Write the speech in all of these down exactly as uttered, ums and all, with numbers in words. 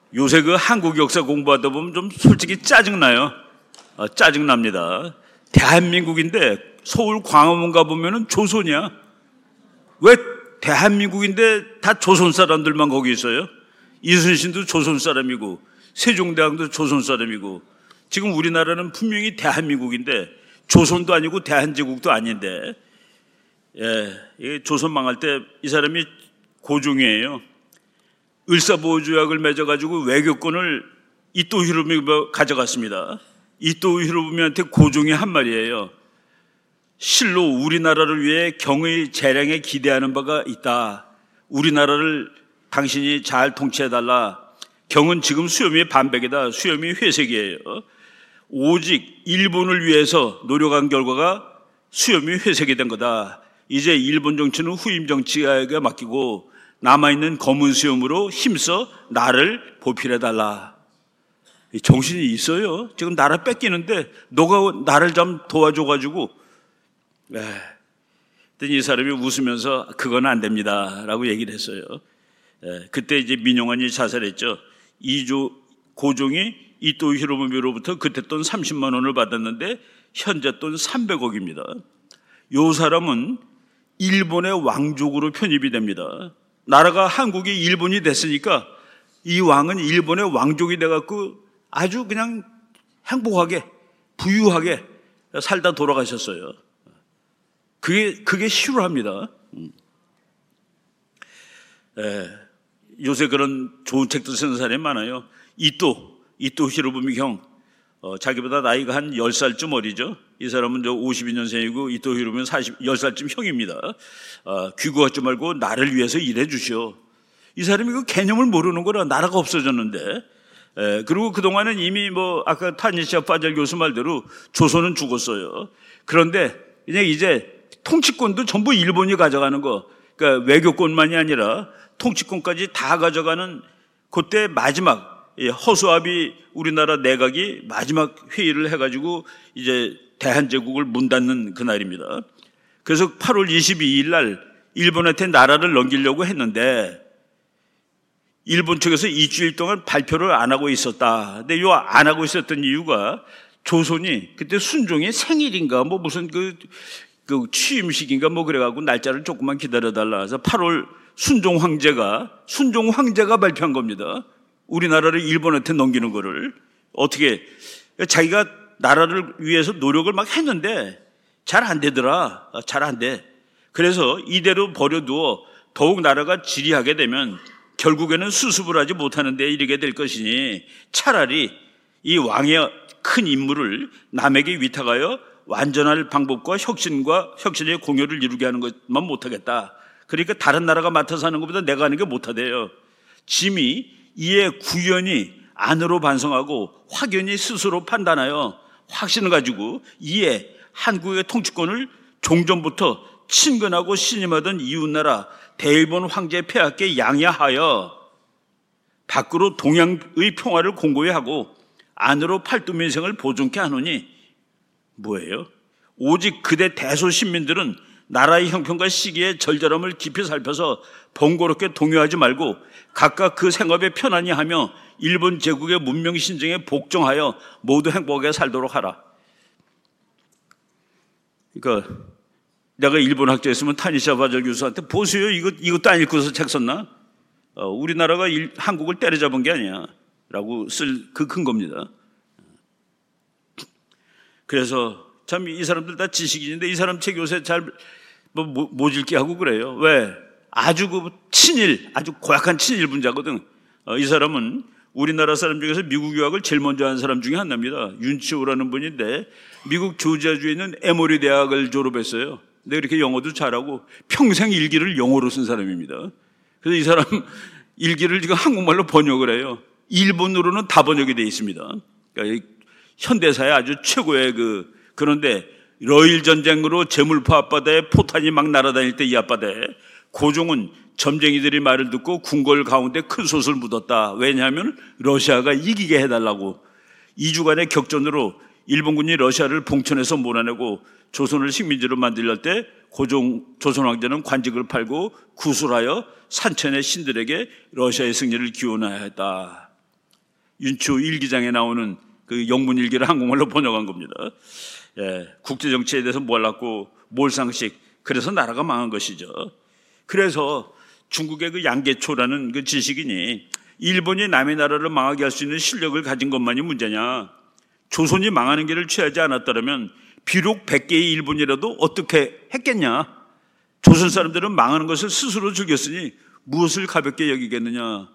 요새 그 한국 역사 공부하다 보면 좀 솔직히 짜증나요. 어, 짜증납니다. 대한민국인데 서울 광화문 가보면은 조선이야. 왜 대한민국인데 다 조선 사람들만 거기 있어요? 이순신도 조선 사람이고 세종대왕도 조선 사람이고, 지금 우리나라는 분명히 대한민국인데 조선도 아니고 대한제국도 아닌데, 예, 조선 망할 때 이 사람이 고종이에요. 을사보조약을 맺어가지고 외교권을 이토 히로부미 가져갔습니다. 이토 히로부미한테 고종이 한 말이에요. 실로 우리나라를 위해 경의 재량에 기대하는 바가 있다. 우리나라를 당신이 잘 통치해달라. 경은 지금 수염이 반백이다. 수염이 회색이에요. 오직 일본을 위해서 노력한 결과가 수염이 회색이 된 거다. 이제 일본 정치는 후임 정치가에게 맡기고 남아있는 검은 수염으로 힘써 나를 보필해달라. 정신이 있어요. 지금 나라 뺏기는데 너가 나를 좀 도와줘가지고. 네. 이 사람이 웃으면서 그건 안 됩니다 라고 얘기를 했어요. 네. 그때 이제 민용환이 자살했죠. 이조 고종이 이토 히로부미로부터 그때 돈 삼십만 원을 받았는데 현재 돈 삼백억입니다. 이 사람은 일본의 왕족으로 편입이 됩니다. 나라가 한국이 일본이 됐으니까 이 왕은 일본의 왕족이 돼갖고 아주 그냥 행복하게 부유하게 살다 돌아가셨어요. 그게 그게 실화입니다. 에, 요새 그런 좋은 책도 쓰는 사람이 많아요. 이토 이토 히로부미 형, 어, 자기보다 나이가 한 열 살쯤 어리죠. 이 사람은 저 오십이 년생이고 이토 히로부미는 사십, 열 살쯤 형입니다. 어, 귀국하지 말고 나를 위해서 일해 주시오. 이 사람이 그 개념을 모르는 거라 나라가 없어졌는데. 에, 그리고 그동안은 이미 뭐 아까 타니시아 파젤 교수 말대로 조선은 죽었어요. 그런데 그냥 이제 통치권도 전부 일본이 가져가는 거, 그러니까 외교권만이 아니라 통치권까지 다 가져가는 그때 마지막 허수아비 우리나라 내각이 마지막 회의를 해가지고 이제 대한제국을 문 닫는 그날입니다. 그래서 팔월 이십이일 날 일본한테 나라를 넘기려고 했는데 일본 측에서 일주일 동안 발표를 안 하고 있었다. 근데 이 안 하고 있었던 이유가 조선이 그때 순종의 생일인가 뭐 무슨 그, 그 취임식인가 뭐 그래가지고 날짜를 조금만 기다려달라. 그래서 팔월 순종 황제가 순종 황제가 발표한 겁니다. 우리나라를 일본한테 넘기는 거를. 어떻게 자기가 나라를 위해서 노력을 막 했는데 잘 안 되더라. 잘 안 돼. 그래서 이대로 버려두어 더욱 나라가 지리하게 되면 결국에는 수습을 하지 못하는 데 이르게 될 것이니 차라리 이 왕의 큰 임무를 남에게 위탁하여 완전할 방법과 혁신과 혁신의 공효를 이루게 하는 것만 못하겠다. 그러니까 다른 나라가 맡아서 하는 것보다 내가 하는 게 못하대요. 짐이 이에 구연히 안으로 반성하고 확연히 스스로 판단하여 확신을 가지고 이에 한국의 통치권을 종전부터 친근하고 신임하던 이웃나라 대일본 황제 폐하께 양해하여 밖으로 동양의 평화를 공고히 하고 안으로 팔도민생을 보존케 하노니 뭐예요? 오직 그대 대소신민들은 나라의 형편과 시기의 절절함을 깊이 살펴서 번거롭게 동요하지 말고 각각 그 생업에 편안히 하며 일본 제국의 문명신정에 복종하여 모두 행복하게 살도록 하라. 그러니까 내가 일본 학자였으면 타니시아 파젤 교수한테 보세요. 이것, 이것도 안 읽고서 책 썼나? 어, 우리나라가 일, 한국을 때려잡은 게 아니야. 라고 쓸 그 큰 겁니다. 그래서 참 이 사람들 다 지식인인데 이 사람 책 요새 잘 뭐, 못 읽게 하고 그래요. 왜? 아주 그 친일, 아주 고약한 친일 분자거든. 어, 이 사람은 우리나라 사람 중에서 미국 유학을 제일 먼저 한 사람 중에 하나입니다. 윤치호라는 분인데 미국 조지아주에 있는 에모리 대학을 졸업했어요. 근데 이렇게 영어도 잘하고 평생 일기를 영어로 쓴 사람입니다. 그래서 이 사람 일기를 지금 한국말로 번역을 해요. 일본어로는 다 번역이 되어 있습니다. 그러니까 현대사의 아주 최고의 그, 그런데 러일 전쟁으로 제물포 앞바다에 포탄이 막 날아다닐 때 이 앞바다에 고종은 점쟁이들이 말을 듣고 궁궐 가운데 큰 솥을 묻었다. 왜냐하면 러시아가 이기게 해달라고. 이 주간의 격전으로 일본군이 러시아를 봉천에서 몰아내고 조선을 식민지로 만들려 때 고종 조선 황제는 관직을 팔고 구술하여 산천의 신들에게 러시아의 승리를 기원하였다. 윤초 일기장에 나오는 그 영문일기를 한국말로 번역한 겁니다. 예, 국제정치에 대해서 몰랐고 몰상식, 그래서 나라가 망한 것이죠. 그래서 중국의 그 양계초라는 그 지식인이 일본이 남의 나라를 망하게 할 수 있는 실력을 가진 것만이 문제냐, 조선이 망하는 길을 취하지 않았더라면 비록 백 개의 일본이라도 어떻게 했겠냐, 조선 사람들은 망하는 것을 스스로 즐겼으니 무엇을 가볍게 여기겠느냐.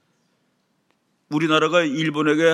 우리나라가 일본에게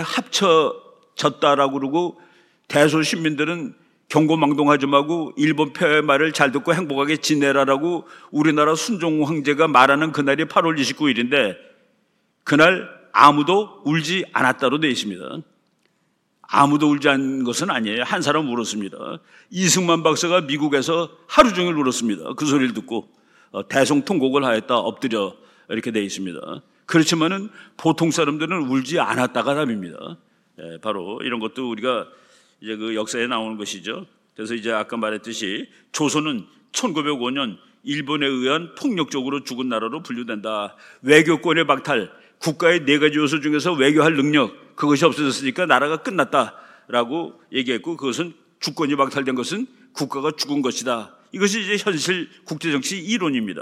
합쳐졌다라고 그러고 대소 시민들은 경고망동하지 말고 일본 폐하의 말을 잘 듣고 행복하게 지내라라고 우리나라 순종 황제가 말하는 그날이 팔월 이십구일인데 그날 아무도 울지 않았다로 되어 있습니다. 아무도 울지 않은 것은 아니에요. 한 사람 울었습니다. 이승만 박사가 미국에서 하루 종일 울었습니다. 그 소리를 듣고 대성통곡을 하였다, 엎드려, 이렇게 되어 있습니다. 그렇지만은 보통 사람들은 울지 않았다가 답입니다. 예, 바로 이런 것도 우리가 이제 그 역사에 나오는 것이죠. 그래서 이제 아까 말했듯이 조선은 천구백오 년 일본에 의한 폭력적으로 죽은 나라로 분류된다. 외교권의 박탈, 국가의 네 가지 요소 중에서 외교할 능력, 그것이 없어졌으니까 나라가 끝났다라고 얘기했고, 그것은 주권이 박탈된 것은 국가가 죽은 것이다. 이것이 이제 현실 국제정치 이론입니다.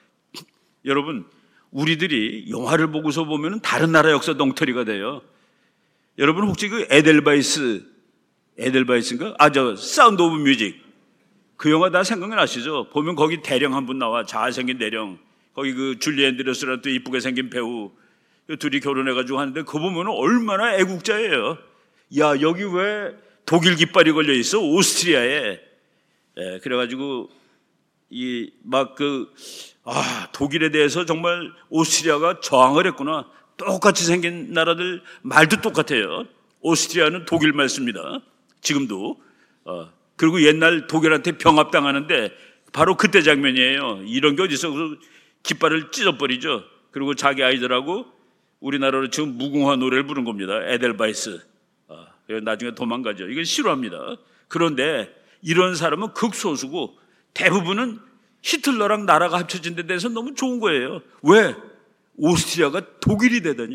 여러분, 우리들이 영화를 보고서 보면 다른 나라 역사 엉터리가 돼요. 여러분 혹시 그 에델바이스, 에델바이스인가? 아, 저 사운드 오브 뮤직, 그 영화 다 생각나시죠? 보면 거기 대령 한 분 나와, 잘생긴 대령. 거기 그 줄리 앤드레스라는 또 이쁘게 생긴 배우, 둘이 결혼해가지고 하는데 그거 보면 얼마나 애국자예요. 야, 여기 왜 독일 깃발이 걸려 있어? 오스트리아에. 예, 그래가지고 이 막 그 아, 독일에 대해서 정말 오스트리아가 저항을 했구나. 똑같이 생긴 나라들 말도 똑같아요. 오스트리아는 독일 말 씁니다. 지금도. 어, 그리고 옛날 독일한테 병합당하는데 바로 그때 장면이에요. 이런 게 어디서 깃발을 찢어버리죠. 그리고 자기 아이들하고 우리나라로 지금 무궁화 노래를 부른 겁니다. 에델바이스. 어, 나중에 도망가죠. 이건 싫어합니다. 그런데 이런 사람은 극소수고 대부분은 히틀러랑 나라가 합쳐진 데 대해서 너무 좋은 거예요. 왜? 오스트리아가 독일이 되더니,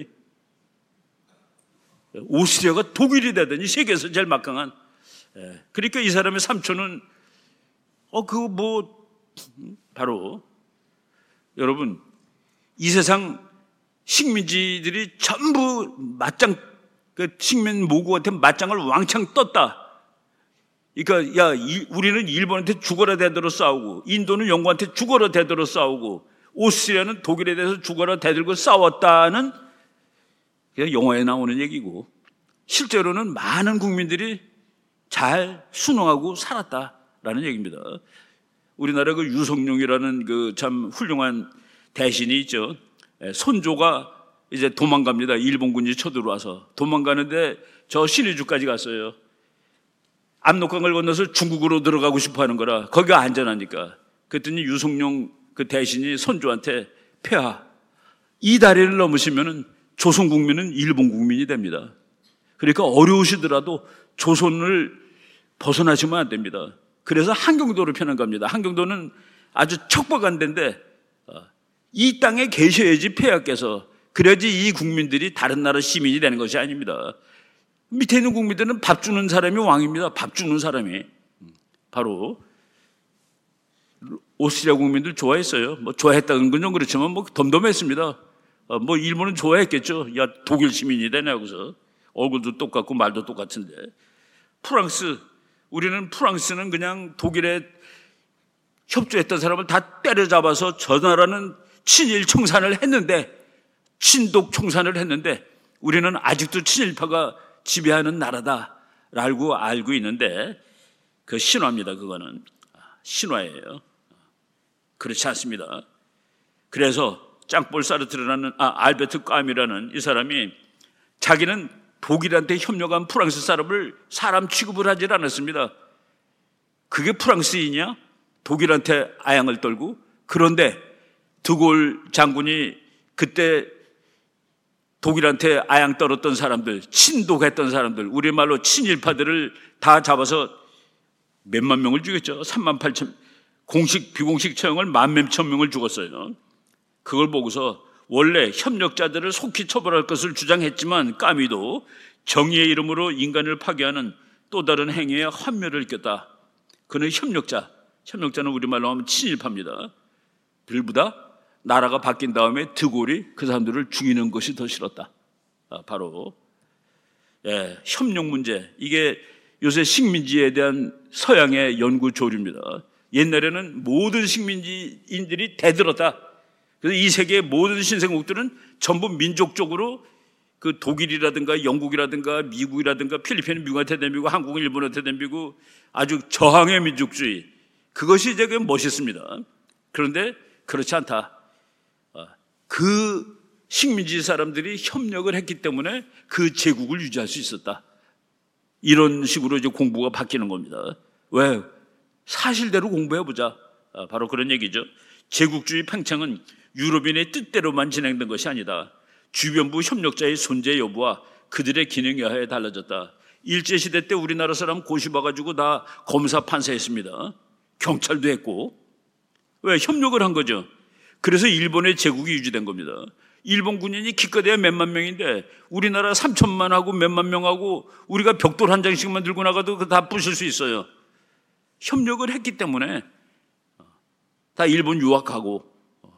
오스트리아가 독일이 되더니 세계에서 제일 막강한. 예. 그러니까 이 사람의 삼촌은 어 그거 뭐 바로 여러분, 이 세상 식민지들이 전부 맞짱, 그 식민 모국한테 맞짱을 왕창 떴다. 그러니까 야, 이, 우리는 일본한테 죽어라 대들어 싸우고, 인도는 영국한테 죽어라 대들어 싸우고, 오스트리아는 독일에 대해서 죽어라 대들고 싸웠다는 그냥 영화에 나오는 얘기고, 실제로는 많은 국민들이 잘 순응하고 살았다라는 얘기입니다. 우리나라 그 유성룡이라는 그 참 훌륭한 대신이 있죠. 손조가 이제 도망갑니다. 일본군이 쳐들어와서 도망가는데 저 신의주까지 갔어요. 압록강을 건너서 중국으로 들어가고 싶어 하는 거라, 거기가 안전하니까. 그랬더니 유성룡 그 대신이 손조한테, 폐하, 이 다리를 넘으시면은 조선 국민은 일본 국민이 됩니다. 그러니까 어려우시더라도 조선을 벗어나시면 안 됩니다. 그래서 한경도를 편한 겁니다. 한경도는 아주 척박한 데인데 이 땅에 계셔야지 폐하께서, 그래야지 이 국민들이 다른 나라 시민이 되는 것이 아닙니다. 밑에 있는 국민들은 밥 주는 사람이 왕입니다. 밥 주는 사람이. 바로 오스트리아 국민들 좋아했어요. 뭐 좋아했다는 건 좀 그렇지만 뭐 덤덤했습니다. 뭐 일본은 좋아했겠죠. 야, 독일 시민이 되냐고서. 얼굴도 똑같고 말도 똑같은데. 프랑스, 우리는 프랑스는 그냥 독일에 협조했던 사람을 다 때려잡아서 저 나라는 친일 청산을 했는데, 친독 청산을 했는데 우리는 아직도 친일파가 지배하는 나라다라고 알고 있는데, 그 신화입니다. 그거는 신화예요. 그렇지 않습니다. 그래서 짱볼 사르트르라는 아, 알베트 까미라는 이 사람이 자기는 독일한테 협력한 프랑스 사람을 사람 취급을 하질 않았습니다. 그게 프랑스인이야? 독일한테 아양을 떨고. 그런데 드골 장군이 그때 독일한테 아양 떨었던 사람들, 친독했던 사람들, 우리말로 친일파들을 다 잡아서 몇만 명을 죽였죠. 삼만 팔천, 공식 비공식 처형을 만 몇천 명을 죽었어요. 그걸 보고서 원래 협력자들을 속히 처벌할 것을 주장했지만 까미도 정의의 이름으로 인간을 파괴하는 또 다른 행위에 환멸을 느꼈다. 그는 협력자, 협력자는 우리말로 하면 친일파입니다. 들보다 나라가 바뀐 다음에 드골이 그 사람들을 죽이는 것이 더 싫었다. 아, 바로 예, 협력 문제, 이게 요새 식민지에 대한 서양의 연구 조류입니다. 옛날에는 모든 식민지인들이 대들었다. 그래서 이 세계의 모든 신생국들은 전부 민족적으로 그 독일이라든가 영국이라든가 미국이라든가 필리핀은 미국한테 덤비고 한국은 일본한테 덤비고 아주 저항의 민족주의, 그것이 이제 멋있습니다. 그런데 그렇지 않다. 그 식민지 사람들이 협력을 했기 때문에 그 제국을 유지할 수 있었다. 이런 식으로 이제 공부가 바뀌는 겁니다. 왜? 사실대로 공부해보자. 바로 그런 얘기죠. 제국주의 팽창은 유럽인의 뜻대로만 진행된 것이 아니다. 주변부 협력자의 존재 여부와 그들의 기능 여하에 달라졌다. 일제시대 때 우리나라 사람 고시 봐가지고 다 검사 판사했습니다. 경찰도 했고. 왜? 협력을 한 거죠. 그래서 일본의 제국이 유지된 겁니다. 일본 군인이 기껏해야 몇만 명인데 우리나라 삼천만 하고 몇만 명하고 우리가 벽돌 한 장씩만 들고 나가도 다 부술 수 있어요. 협력을 했기 때문에 다 일본 유학하고,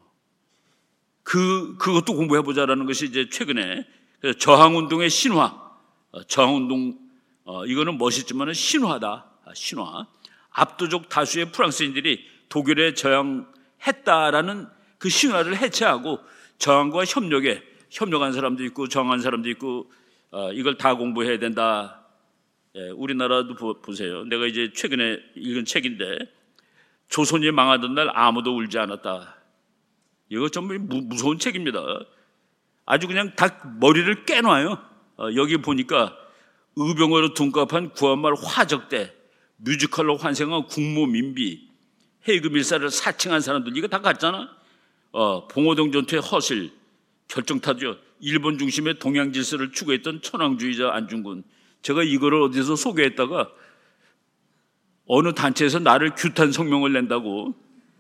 그, 그것도 공부해보자라는 것이 이제 최근에 저항운동의 신화, 저항운동, 어, 이거는 멋있지만 신화다. 신화. 압도적 다수의 프랑스인들이 독일에 저항했다라는 그 신화를 해체하고 저항과 협력에 협력한 사람도 있고 저항한 사람도 있고, 어, 이걸 다 공부해야 된다. 예, 우리나라도 보, 보세요. 내가 이제 최근에 읽은 책인데 조선이 망하던 날 아무도 울지 않았다. 이거 좀 무, 무서운 책입니다. 아주 그냥 다 머리를 깨놔요. 어, 여기 보니까 의병으로 둔갑한 구한말 화적대, 뮤지컬로 환생한 국모 민비, 해금 일사를 사칭한 사람들, 이거 다 갔잖아. 어, 봉오동 전투의 허실, 결정타죠. 일본 중심의 동양 질서를 추구했던 천황주의자 안중근. 제가 이거를 어디서 소개했다가 어느 단체에서 나를 규탄 성명을 낸다고,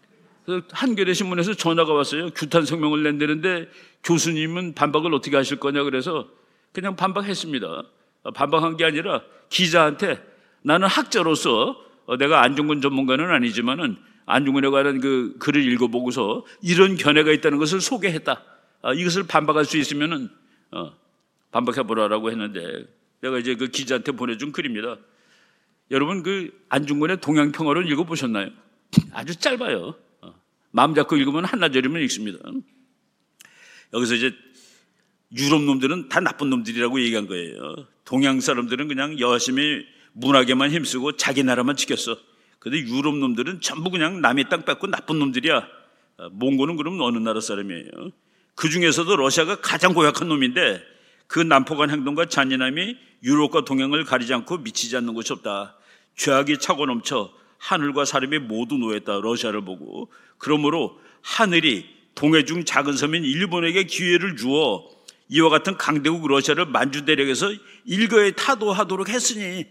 한겨레 신문에서 전화가 왔어요. 규탄 성명을 낸다는데 교수님은 반박을 어떻게 하실 거냐. 그래서 그냥 반박했습니다. 반박한 게 아니라 기자한테 나는 학자로서 내가 안중근 전문가는 아니지만은 안중근에 관한 그 글을 읽어보고서 이런 견해가 있다는 것을 소개했다. 이것을 반박할 수 있으면은 반박해보라라고 했는데, 내가 이제 그 기자한테 보내준 글입니다. 여러분, 그 안중근의 동양평화를 읽어보셨나요? 아주 짧아요. 마음 잡고 읽으면 한나절이면 읽습니다. 여기서 이제 유럽 놈들은 다 나쁜 놈들이라고 얘기한 거예요. 동양 사람들은 그냥 열심히 문학에만 힘쓰고 자기 나라만 지켰어. 근데 유럽 놈들은 전부 그냥 남의 땅 뺏고 나쁜 놈들이야. 몽고는 그럼 어느 나라 사람이에요? 그 중에서도 러시아가 가장 고약한 놈인데 그 난폭한 행동과 잔인함이 유럽과 동양을 가리지 않고 미치지 않는 곳이 없다. 죄악이 차고 넘쳐 하늘과 사람이 모두 노했다. 러시아를 보고. 그러므로 하늘이 동해 중 작은 섬인 일본에게 기회를 주어 이와 같은 강대국 러시아를 만주대력에서 일거에 타도하도록 했으니,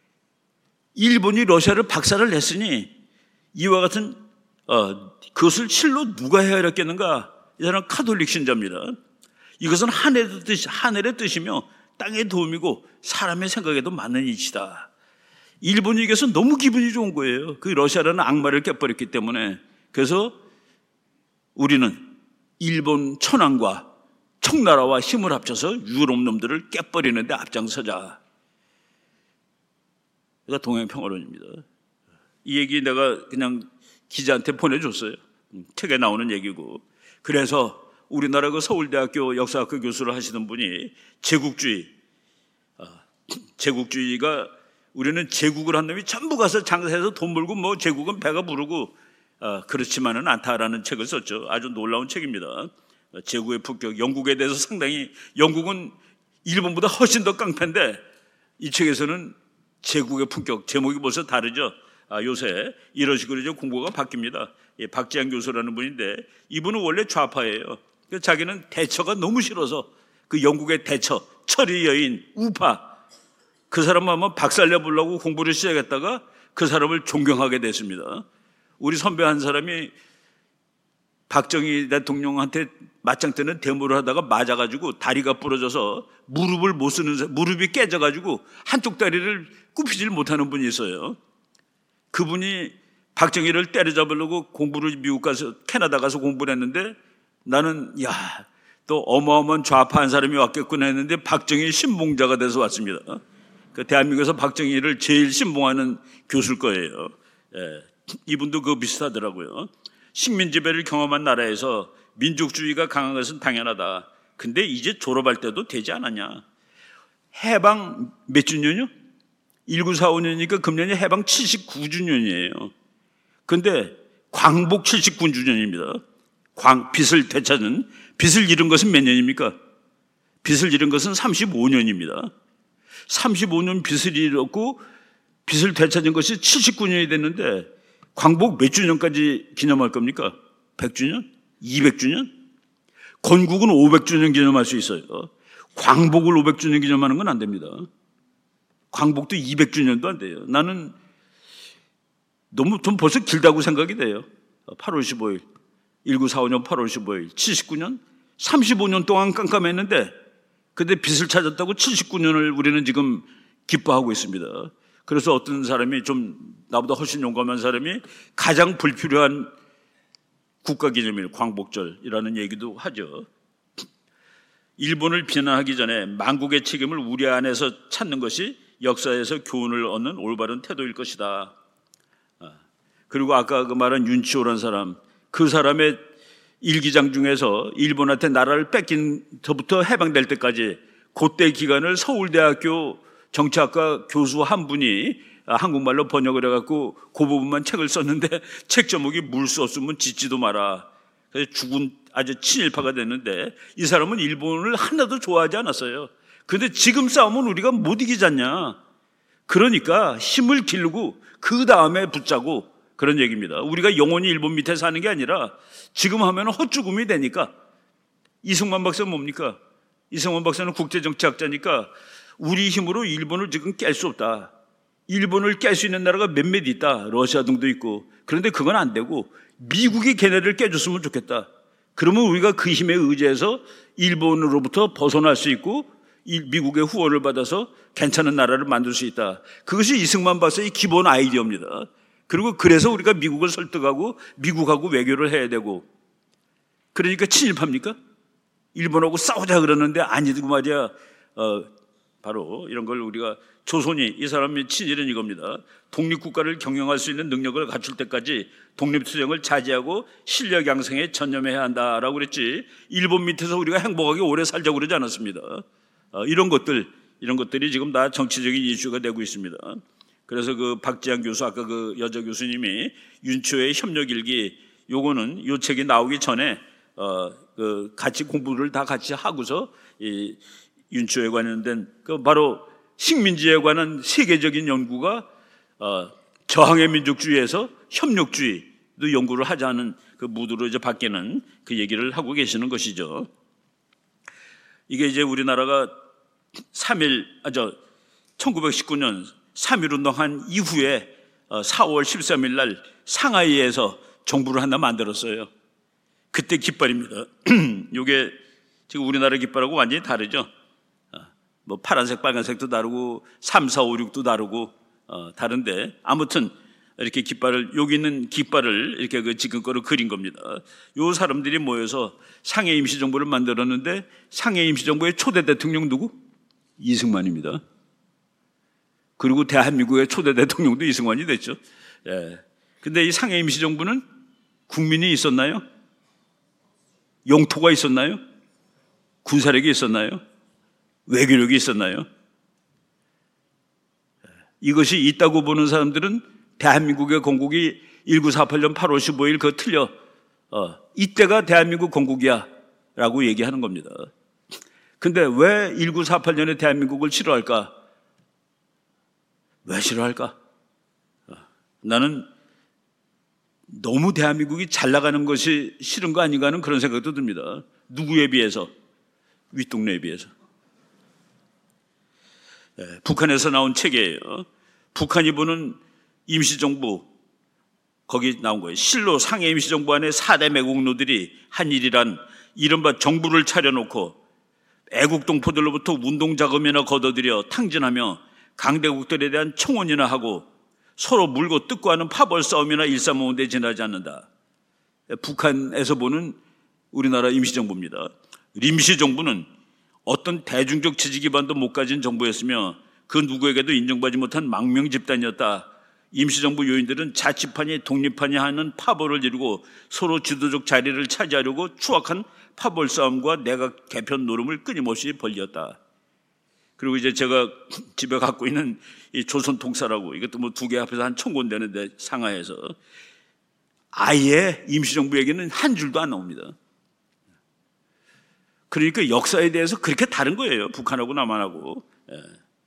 일본이 러시아를 박살을 냈으니 이와 같은 어, 그것을 실로 누가 헤아렸겠는가? 이 사람은 카톨릭 신자입니다. 이것은 하늘의 뜻, 하늘의 뜻이며 땅의 도움이고 사람의 생각에도 맞는 이치다. 일본이 이겨서 너무 기분이 좋은 거예요. 그 러시아라는 악마를 깨버렸기 때문에. 그래서 우리는 일본 천황과 청나라와 힘을 합쳐서 유럽 놈들을 깨버리는데 앞장서자. 그러니까 동양평화론입니다. 이 얘기 내가 그냥 기자한테 보내줬어요. 책에 나오는 얘기고. 그래서 우리나라 그 서울대학교 역사학과 교수를 하시던 분이 제국주의, 제국주의가 우리는 제국을 한 놈이 전부 가서 장사해서 돈 벌고 뭐 제국은 배가 부르고 그렇지만은 않다라는 책을 썼죠. 아주 놀라운 책입니다. 제국의 품격. 영국에 대해서 상당히, 영국은 일본보다 훨씬 더 깡패인데 이 책에서는 제국의 품격, 제목이 벌써 다르죠. 아, 요새 이런 식으로 이제 공부가 바뀝니다. 예, 박지한 교수라는 분인데 이분은 원래 좌파예요. 자기는 대처가 너무 싫어서 그 영국의 대처, 철의 여인, 우파, 그 사람 한번 박살내보려고 공부를 시작했다가 그 사람을 존경하게 됐습니다. 우리 선배 한 사람이 박정희 대통령한테 맞짱 뜨는 데모를 하다가 맞아가지고 다리가 부러져서 무릎을 못 쓰는, 무릎이 깨져가지고 한쪽 다리를 굽히질 못하는 분이 있어요. 그분이 박정희를 때려잡으려고 공부를 미국 가서, 캐나다 가서 공부를 했는데 나는, 야, 또 어마어마한 좌파한 사람이 왔겠구나 했는데 박정희 신봉자가 돼서 왔습니다. 그 대한민국에서 박정희를 제일 신봉하는 교수일 거예요. 예, 이분도 그거 비슷하더라고요. 식민지배를 경험한 나라에서 민족주의가 강한 것은 당연하다. 근데 이제 졸업할 때도 되지 않았냐. 해방 몇 주년이요? 천구백사십오 년이니까 금년이 해방 칠십구 주년이에요. 근데 광복 칠십구 주년입니다. 광, 빚을 되찾은, 빚을 잃은 것은 몇 년입니까? 빚을 잃은 것은 삼십오 년입니다. 삼십오 년 빚을 잃었고 빚을 되찾은 것이 칠십구 년이 됐는데 광복 몇 주년까지 기념할 겁니까? 백 주년? 이백 주년? 건국은 오백 주년 기념할 수 있어요. 광복을 오백 주년 기념하는 건 안 됩니다. 광복도 이백 주년도 안 돼요. 나는 너무 좀 벌써 길다고 생각이 돼요. 팔월 십오일, 천구백사십오 년 팔월 십오일, 칠십구 년? 삼십오 년 동안 깜깜했는데 근데 빚을 찾았다고 칠십구 년을 우리는 지금 기뻐하고 있습니다. 그래서 어떤 사람이 좀 나보다 훨씬 용감한 사람이 가장 불필요한 국가기념일 광복절이라는 얘기도 하죠. 일본을 비난하기 전에 만국의 책임을 우리 안에서 찾는 것이 역사에서 교훈을 얻는 올바른 태도일 것이다. 그리고 아까 그 말한 윤치호라는 사람, 그 사람의 일기장 중에서 일본한테 나라를 뺏긴 저부터 해방될 때까지 그때 기간을 서울대학교 정치학과 교수 한 분이 한국말로 번역을 해갖고 그 부분만 책을 썼는데 책 제목이 물 수 없으면 짓지도 마라. 그래서 죽은 아주 친일파가 됐는데 이 사람은 일본을 하나도 좋아하지 않았어요. 그런데 지금 싸우면 우리가 못 이기지 않냐. 그러니까 힘을 기르고 그 다음에 붙자고 그런 얘기입니다. 우리가 영원히 일본 밑에 사는 게 아니라 지금 하면 헛죽음이 되니까. 이승만 박사는 뭡니까? 이승만 박사는 국제정치학자니까 우리 힘으로 일본을 지금 깰 수 없다. 일본을 깰 수 있는 나라가 몇몇 있다. 러시아 등도 있고. 그런데 그건 안 되고 미국이 걔네를 깨줬으면 좋겠다. 그러면 우리가 그 힘에 의지해서 일본으로부터 벗어날 수 있고 미국의 후원을 받아서 괜찮은 나라를 만들 수 있다. 그것이 이승만 박사의 기본 아이디어입니다. 그리고 그래서 우리가 미국을 설득하고 미국하고 외교를 해야 되고. 그러니까 친일파입니까? 일본하고 싸우자 그러는데 아니고 말이야. 어, 바로 이런 걸 우리가 조선이 이 사람이 친일은 이겁니다. 독립국가를 경영할 수 있는 능력을 갖출 때까지 독립투쟁을 자제하고 실력 양성에 전념해야 한다라고 그랬지. 일본 밑에서 우리가 행복하게 오래 살자고 그러지 않았습니다. 어, 이런 것들 이런 것들이 지금 다 정치적인 이슈가 되고 있습니다. 그래서 그 박지한 교수, 아까 그 여자 교수님이 윤초의 협력일기, 요거는 요 책이 나오기 전에 어, 그 같이 공부를 다 같이 하고서 이 윤초에 관련된 그 바로 식민지에 관한 세계적인 연구가 어, 저항의 민족주의에서 협력주의도 연구를 하자는 그 무드로 이제 바뀌는 그 얘기를 하고 계시는 것이죠. 이게 이제 우리나라가 삼일, 아, 저, 천구백십구 년 삼일 운동한 이후에 사월 십삼일 날 상하이에서 정부를 하나 만들었어요. 그때 깃발입니다. 이게 지금 우리나라 깃발하고 완전히 다르죠. 뭐 파란색, 빨간색도 다르고 삼, 사, 오, 육도 다르고 어, 다른데 아무튼 이렇게 깃발을 여기 있는 깃발을 이렇게 그 지금 거로 그린 겁니다. 요 사람들이 모여서 상해 임시정부를 만들었는데 상해 임시정부의 초대 대통령 누구? 이승만입니다. 그리고 대한민국의 초대 대통령도 이승만이 됐죠. 예. 근데 이 상해 임시정부는 국민이 있었나요? 영토가 있었나요? 군사력이 있었나요? 외교력이 있었나요? 이것이 있다고 보는 사람들은 대한민국의 건국이 천구백사십팔 년 팔월 십오일 그거 틀려. 어, 이때가 대한민국 건국이야 라고 얘기하는 겁니다. 근데 왜 천구백사십팔 년에 대한민국을 싫어할까? 왜 싫어할까? 어, 나는 너무 대한민국이 잘 나가는 것이 싫은 거 아닌가 하는 그런 생각도 듭니다. 누구에 비해서? 윗동네에 비해서. 네, 북한에서 나온 책이에요. 북한이 보는 임시정부, 거기 나온 거예요. 실로 상해 임시정부 안에 사 대 매국노들이 한 일이란 이른바 정부를 차려놓고 애국 동포들로부터 운동자금이나 걷어들여 탕진하며 강대국들에 대한 청원이나 하고 서로 물고 뜯고 하는 파벌 싸움이나 일삼오오인데 지나지 않는다. 북한에서 보는 우리나라 임시정부입니다. 임시정부는 어떤 대중적 지지 기반도 못 가진 정부였으며 그 누구에게도 인정받지 못한 망명 집단이었다. 임시정부 요인들은 자치파니 독립파니 하는 파벌을 이루고 서로 지도적 자리를 차지하려고 추악한 파벌 싸움과 내각 개편 노름을 끊임없이 벌였다. 그리고 이제 제가 집에 갖고 있는 이 조선 통사라고, 이것도 뭐 두 개 앞에서 한 천 권 되는데 상하에서 아예 임시정부 얘기는 한 줄도 안 나옵니다. 그러니까 역사에 대해서 그렇게 다른 거예요. 북한하고 남한하고. 예.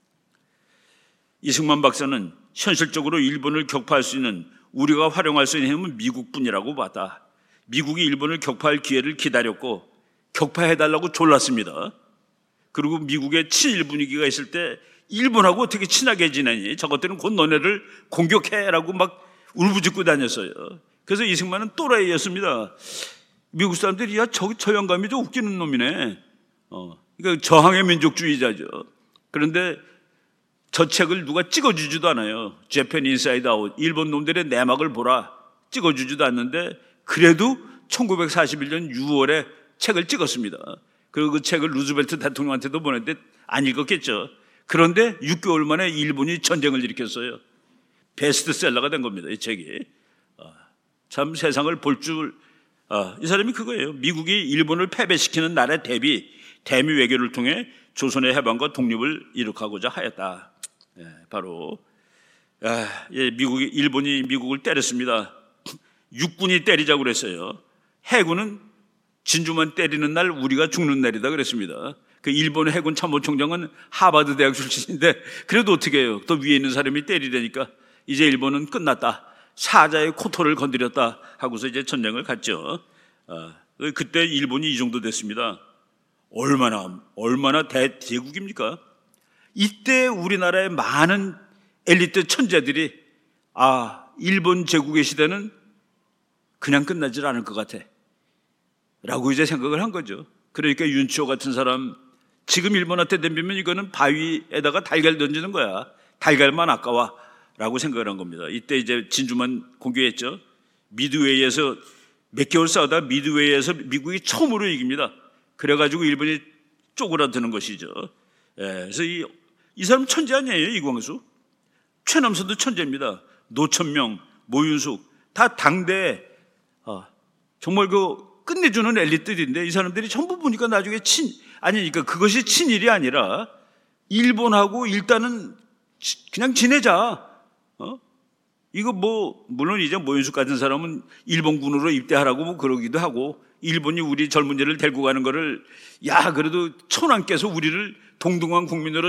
이승만 박사는 현실적으로 일본을 격파할 수 있는, 우리가 활용할 수 있는 힘은 미국뿐이라고 봤다. 미국이 일본을 격파할 기회를 기다렸고 격파해달라고 졸랐습니다. 그리고 미국의 친일 분위기가 있을 때 일본하고 어떻게 친하게 지내니? 저것들은 곧 너네를 공격해라고 막 울부짖고 다녔어요. 그래서 이승만은 또라이였습니다. 미국 사람들이 야 저기 저 영감이 좀 웃기는 놈이네. 어, 그러니까 저항의 민족주의자죠. 그런데 저 책을 누가 찍어주지도 않아요. 재팬 인사이드 아웃, 일본 놈들의 내막을 보라, 찍어주지도 않는데 그래도 천구백사십일 년 유월에 책을 찍었습니다. 그리고 그 책을 루즈벨트 대통령한테도 보냈는데 안 읽었겠죠. 그런데 육 개월 만에 일본이 전쟁을 일으켰어요. 베스트셀러가 된 겁니다, 이 책이. 참 세상을 볼 줄, 아, 이 사람이 그거예요. 미국이 일본을 패배시키는 날에 대비 대미 외교를 통해 조선의 해방과 독립을 이룩하고자 하였다. 예, 바로 아, 예, 미국이 일본이 미국을 때렸습니다. 육군이 때리자고 그랬어요. 해군은 진주만 때리는 날 우리가 죽는 날이다 그랬습니다. 그 일본 해군 참모총장은 하버드 대학 출신인데 그래도 어떻게 해요? 또 위에 있는 사람이 때리려니까 이제 일본은 끝났다. 사자의 코털을 건드렸다 하고서 이제 전쟁을 갔죠. 아, 그때 일본이 이 정도 됐습니다. 얼마나 얼마나 대, 대국입니까? 이때 우리나라의 많은 엘리트 천재들이 아, 일본 제국의 시대는 그냥 끝나질 않을 것 같아 라고 이제 생각을 한 거죠. 그러니까 윤치호 같은 사람, 지금 일본한테 덤비면 이거는 바위에다가 달걀 던지는 거야. 달걀만 아까워 라고 생각을 한 겁니다. 이때 이제 진주만 공격했죠. 미드웨이에서 몇 개월 싸우다 미드웨이에서 미국이 처음으로 이깁니다. 그래가지고 일본이 쪼그라드는 것이죠. 예, 그래서 이, 이 사람 천재 아니에요, 이광수? 최남선도 천재입니다. 노천명, 모윤숙, 다 당대, 아, 정말 그 끝내주는 엘리트들인데 이 사람들이 전부 보니까 나중에 친, 아니, 그러니까 그것이 친일이 아니라 일본하고 일단은 그냥 지내자. 어? 이거 뭐, 물론 이제 모윤숙 같은 사람은 일본군으로 입대하라고 뭐 그러기도 하고, 일본이 우리 젊은이를 데리고 가는 거를, 야, 그래도 천황께서 우리를 동등한 국민으로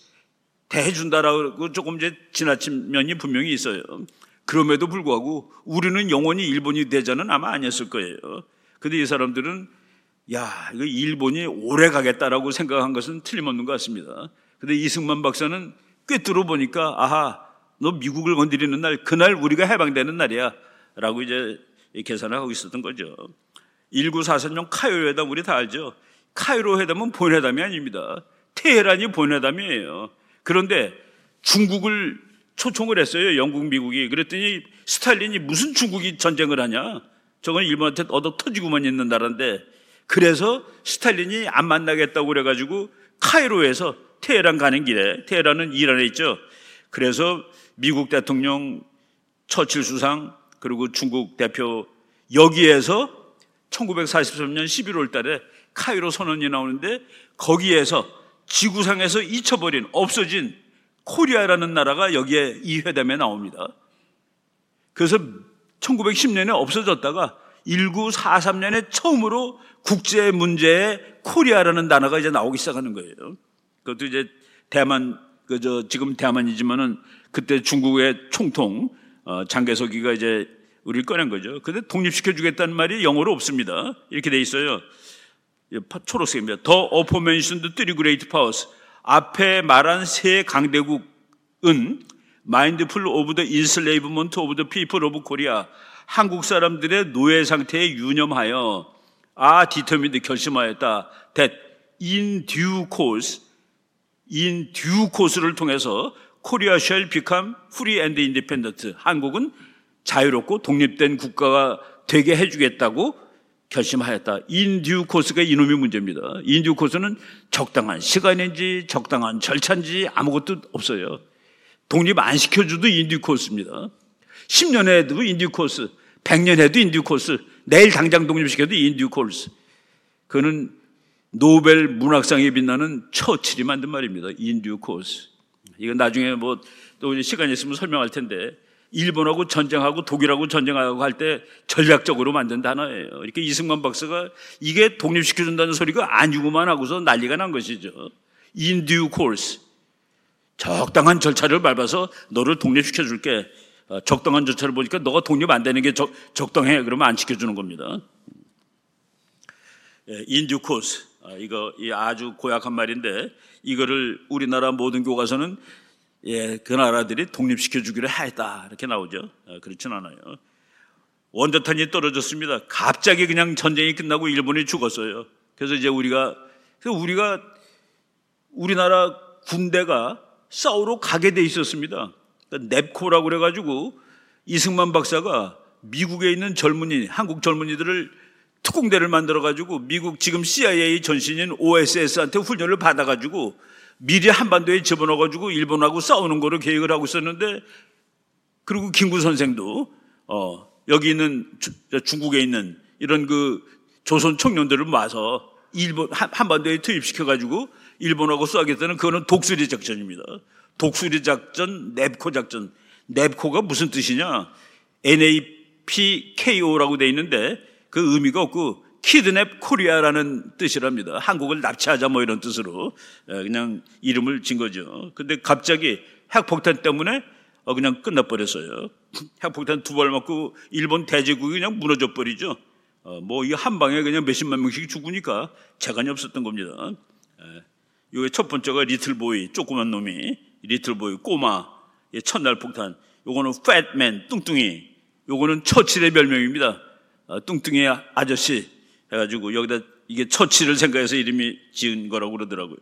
대해준다라고 조금 이제 지나친 면이 분명히 있어요. 그럼에도 불구하고 우리는 영원히 일본이 되자는 아마 아니었을 거예요. 근데 이 사람들은, 야, 이거 일본이 오래 가겠다라고 생각한 것은 틀림없는 것 같습니다. 근데 이승만 박사는 꿰뚫어 보니까, 아하, 너 미국을 건드리는 날, 그날 우리가 해방되는 날이야 라고 이제 계산을 하고 있었던 거죠. 천구백사십삼 년 카이로 회담 우리 다 알죠. 카이로 회담은 본회담이 아닙니다. 테헤란이 본회담이에요. 그런데 중국을 초청을 했어요, 영국 미국이. 그랬더니 스탈린이 무슨 중국이 전쟁을 하냐, 저건 일본한테 얻어 터지고만 있는 나라인데, 그래서 스탈린이 안 만나겠다고 그래가지고 카이로에서 테헤란 가는 길에, 테헤란은 이란에 있죠. 그래서 미국 대통령, 처칠 수상, 그리고 중국 대표, 여기에서 천구백사십삼 년 십일월 달에 카이로 선언이 나오는데, 거기에서 지구상에서 잊혀버린, 없어진 코리아라는 나라가 여기에 이 회담에 나옵니다. 그래서 천구백십 년에 없어졌다가 천구백사십삼 년에 처음으로 국제 문제에 코리아라는 단어가 이제 나오기 시작하는 거예요. 그것도 이제 대만, 그저 지금 대만이지만은 그때 중국의 총통 어, 장개석이가 이제 우리를 꺼낸 거죠. 근데 독립시켜주겠다는 말이 영어로 없습니다. 이렇게 돼 있어요. 초록색입니다. The aforementioned three great powers, 앞에 말한 세 강대국은 Mindful of the enslavement of the people of Korea. 한국 사람들의 노예 상태에 유념하여 아 determined 결심하였다. that in due course, in due course를 통해서 Korea shall become free and independent. 한국은 자유롭고 독립된 국가가 되게 해주겠다고 결심하였다. in due course가 이놈의 문제입니다. in due course는 적당한 시간인지 적당한 절차인지 아무것도 없어요. 독립 안 시켜줘도 in due course입니다. 십 년 해도 in due course, 백 년 해도 in due course, 내일 당장 독립시켜도 in due course. 그거는 노벨 문학상에 빛나는 처칠이 만든 말입니다. in due course. 이건 나중에 뭐 또 시간이 있으면 설명할 텐데 일본하고 전쟁하고 독일하고 전쟁하고 할 때 전략적으로 만든 단어예요. 이렇게 이승만 박사가 이게 독립시켜준다는 소리가 아니구만 하고서 난리가 난 것이죠. in due course. 적당한 절차를 밟아서 너를 독립시켜줄게. 적당한 절차를 보니까 너가 독립 안 되는 게 적, 적당해. 그러면 안 시켜주는 겁니다. in due course. 이거 아주 고약한 말인데 이거를 우리나라 모든 교과서는 예, 그 나라들이 독립시켜주기로 했다 이렇게 나오죠. 그렇진 않아요. 원자탄이 떨어졌습니다. 갑자기 그냥 전쟁이 끝나고 일본이 죽었어요. 그래서 이제 우리가 그래서 우리가 우리나라 군대가 싸우러 가게 돼 있었습니다. 그러니까 넵코라고 그래가지고 이승만 박사가 미국에 있는 젊은이, 한국 젊은이들을 특공대를 만들어가지고 미국 지금 씨아이에이 전신인 오에스에스한테 훈련을 받아가지고 미리 한반도에 집어넣어가지고 일본하고 싸우는 거로 계획을 하고 있었는데 그리고 김구 선생도 어, 여기 있는 주, 중국에 있는 이런 그 조선 청년들을 모아서 일본 한반도에 투입시켜가지고 일본하고 싸우겠다는 그거는 독수리 작전입니다. 독수리 작전, 넵코 작전. 넵코가 무슨 뜻이냐? 엔에이피케이오라고 돼 있는데 그 의미가 없고 키드냅 코리아라는 뜻이랍니다. 한국을 납치하자 뭐 이런 뜻으로 그냥 이름을 진 거죠. 근데 갑자기 핵폭탄 때문에 그냥 끝나버렸어요. 핵폭탄 두 발 맞고 일본 대제국이 그냥 무너져 버리죠. 뭐 이 한 방에 그냥 몇십만 명씩 죽으니까 재간이 없었던 겁니다. 요게 첫 번째가 리틀보이, 조그만 놈이 리틀보이, 꼬마, 첫날 폭탄. 요거는 팻맨, 뚱뚱이. 요거는 처칠의 별명입니다. 뚱뚱이 아저씨 해가지고 여기다 이게 처칠을 생각해서 이름이 지은 거라고 그러더라고요.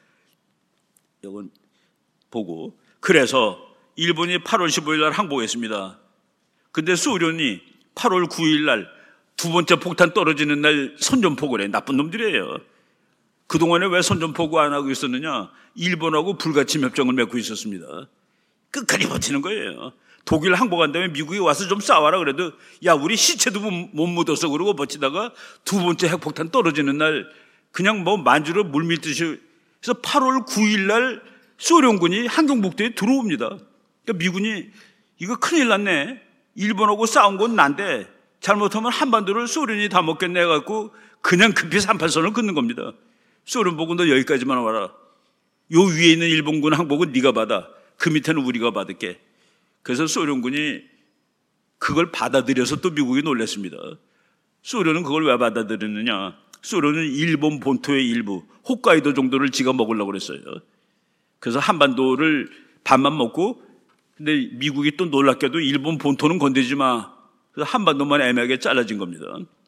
이건 보고 그래서 일본이 팔월 십오일 날 항복했습니다. 근데 소련이 팔월 구일 날 두 번째 폭탄 떨어지는 날 선전포고를 해. 나쁜 놈들이에요. 그동안에 왜 선전포고 안 하고 있었느냐? 일본하고 불가침 협정을 맺고 있었습니다. 끝까지 버티는 거예요. 독일 항복한 다음에 미국이 와서 좀 싸워라 그래도 야 우리 시체도 못 묻어서 그러고 버티다가 두 번째 핵폭탄 떨어지는 날 그냥 뭐 만주로 물 밀듯이 그래서 팔월 구일 날 소련군이 한경북도에 들어옵니다. 그러니까 미군이 이거 큰일 났네. 일본하고 싸운 건 난데 잘못하면 한반도를 소련이 다 먹겠네 해갖고 그냥 급히 삼팔선을 긋는 겁니다. 소련 보고 너 여기까지만 와라. 요 위에 있는 일본군 항복은 네가 받아. 그 밑에는 우리가 받을게. 그래서 소련군이 그걸 받아들여서 또 미국이 놀랐습니다. 소련은 그걸 왜 받아들였느냐? 소련은 일본 본토의 일부, 홋카이도 정도를 지가 먹으려고 그랬어요. 그래서 한반도를 반만 먹고, 근데 미국이 또 놀랍게도 일본 본토는 건드리지 마. 그래서 한반도만 애매하게 잘라진 겁니다.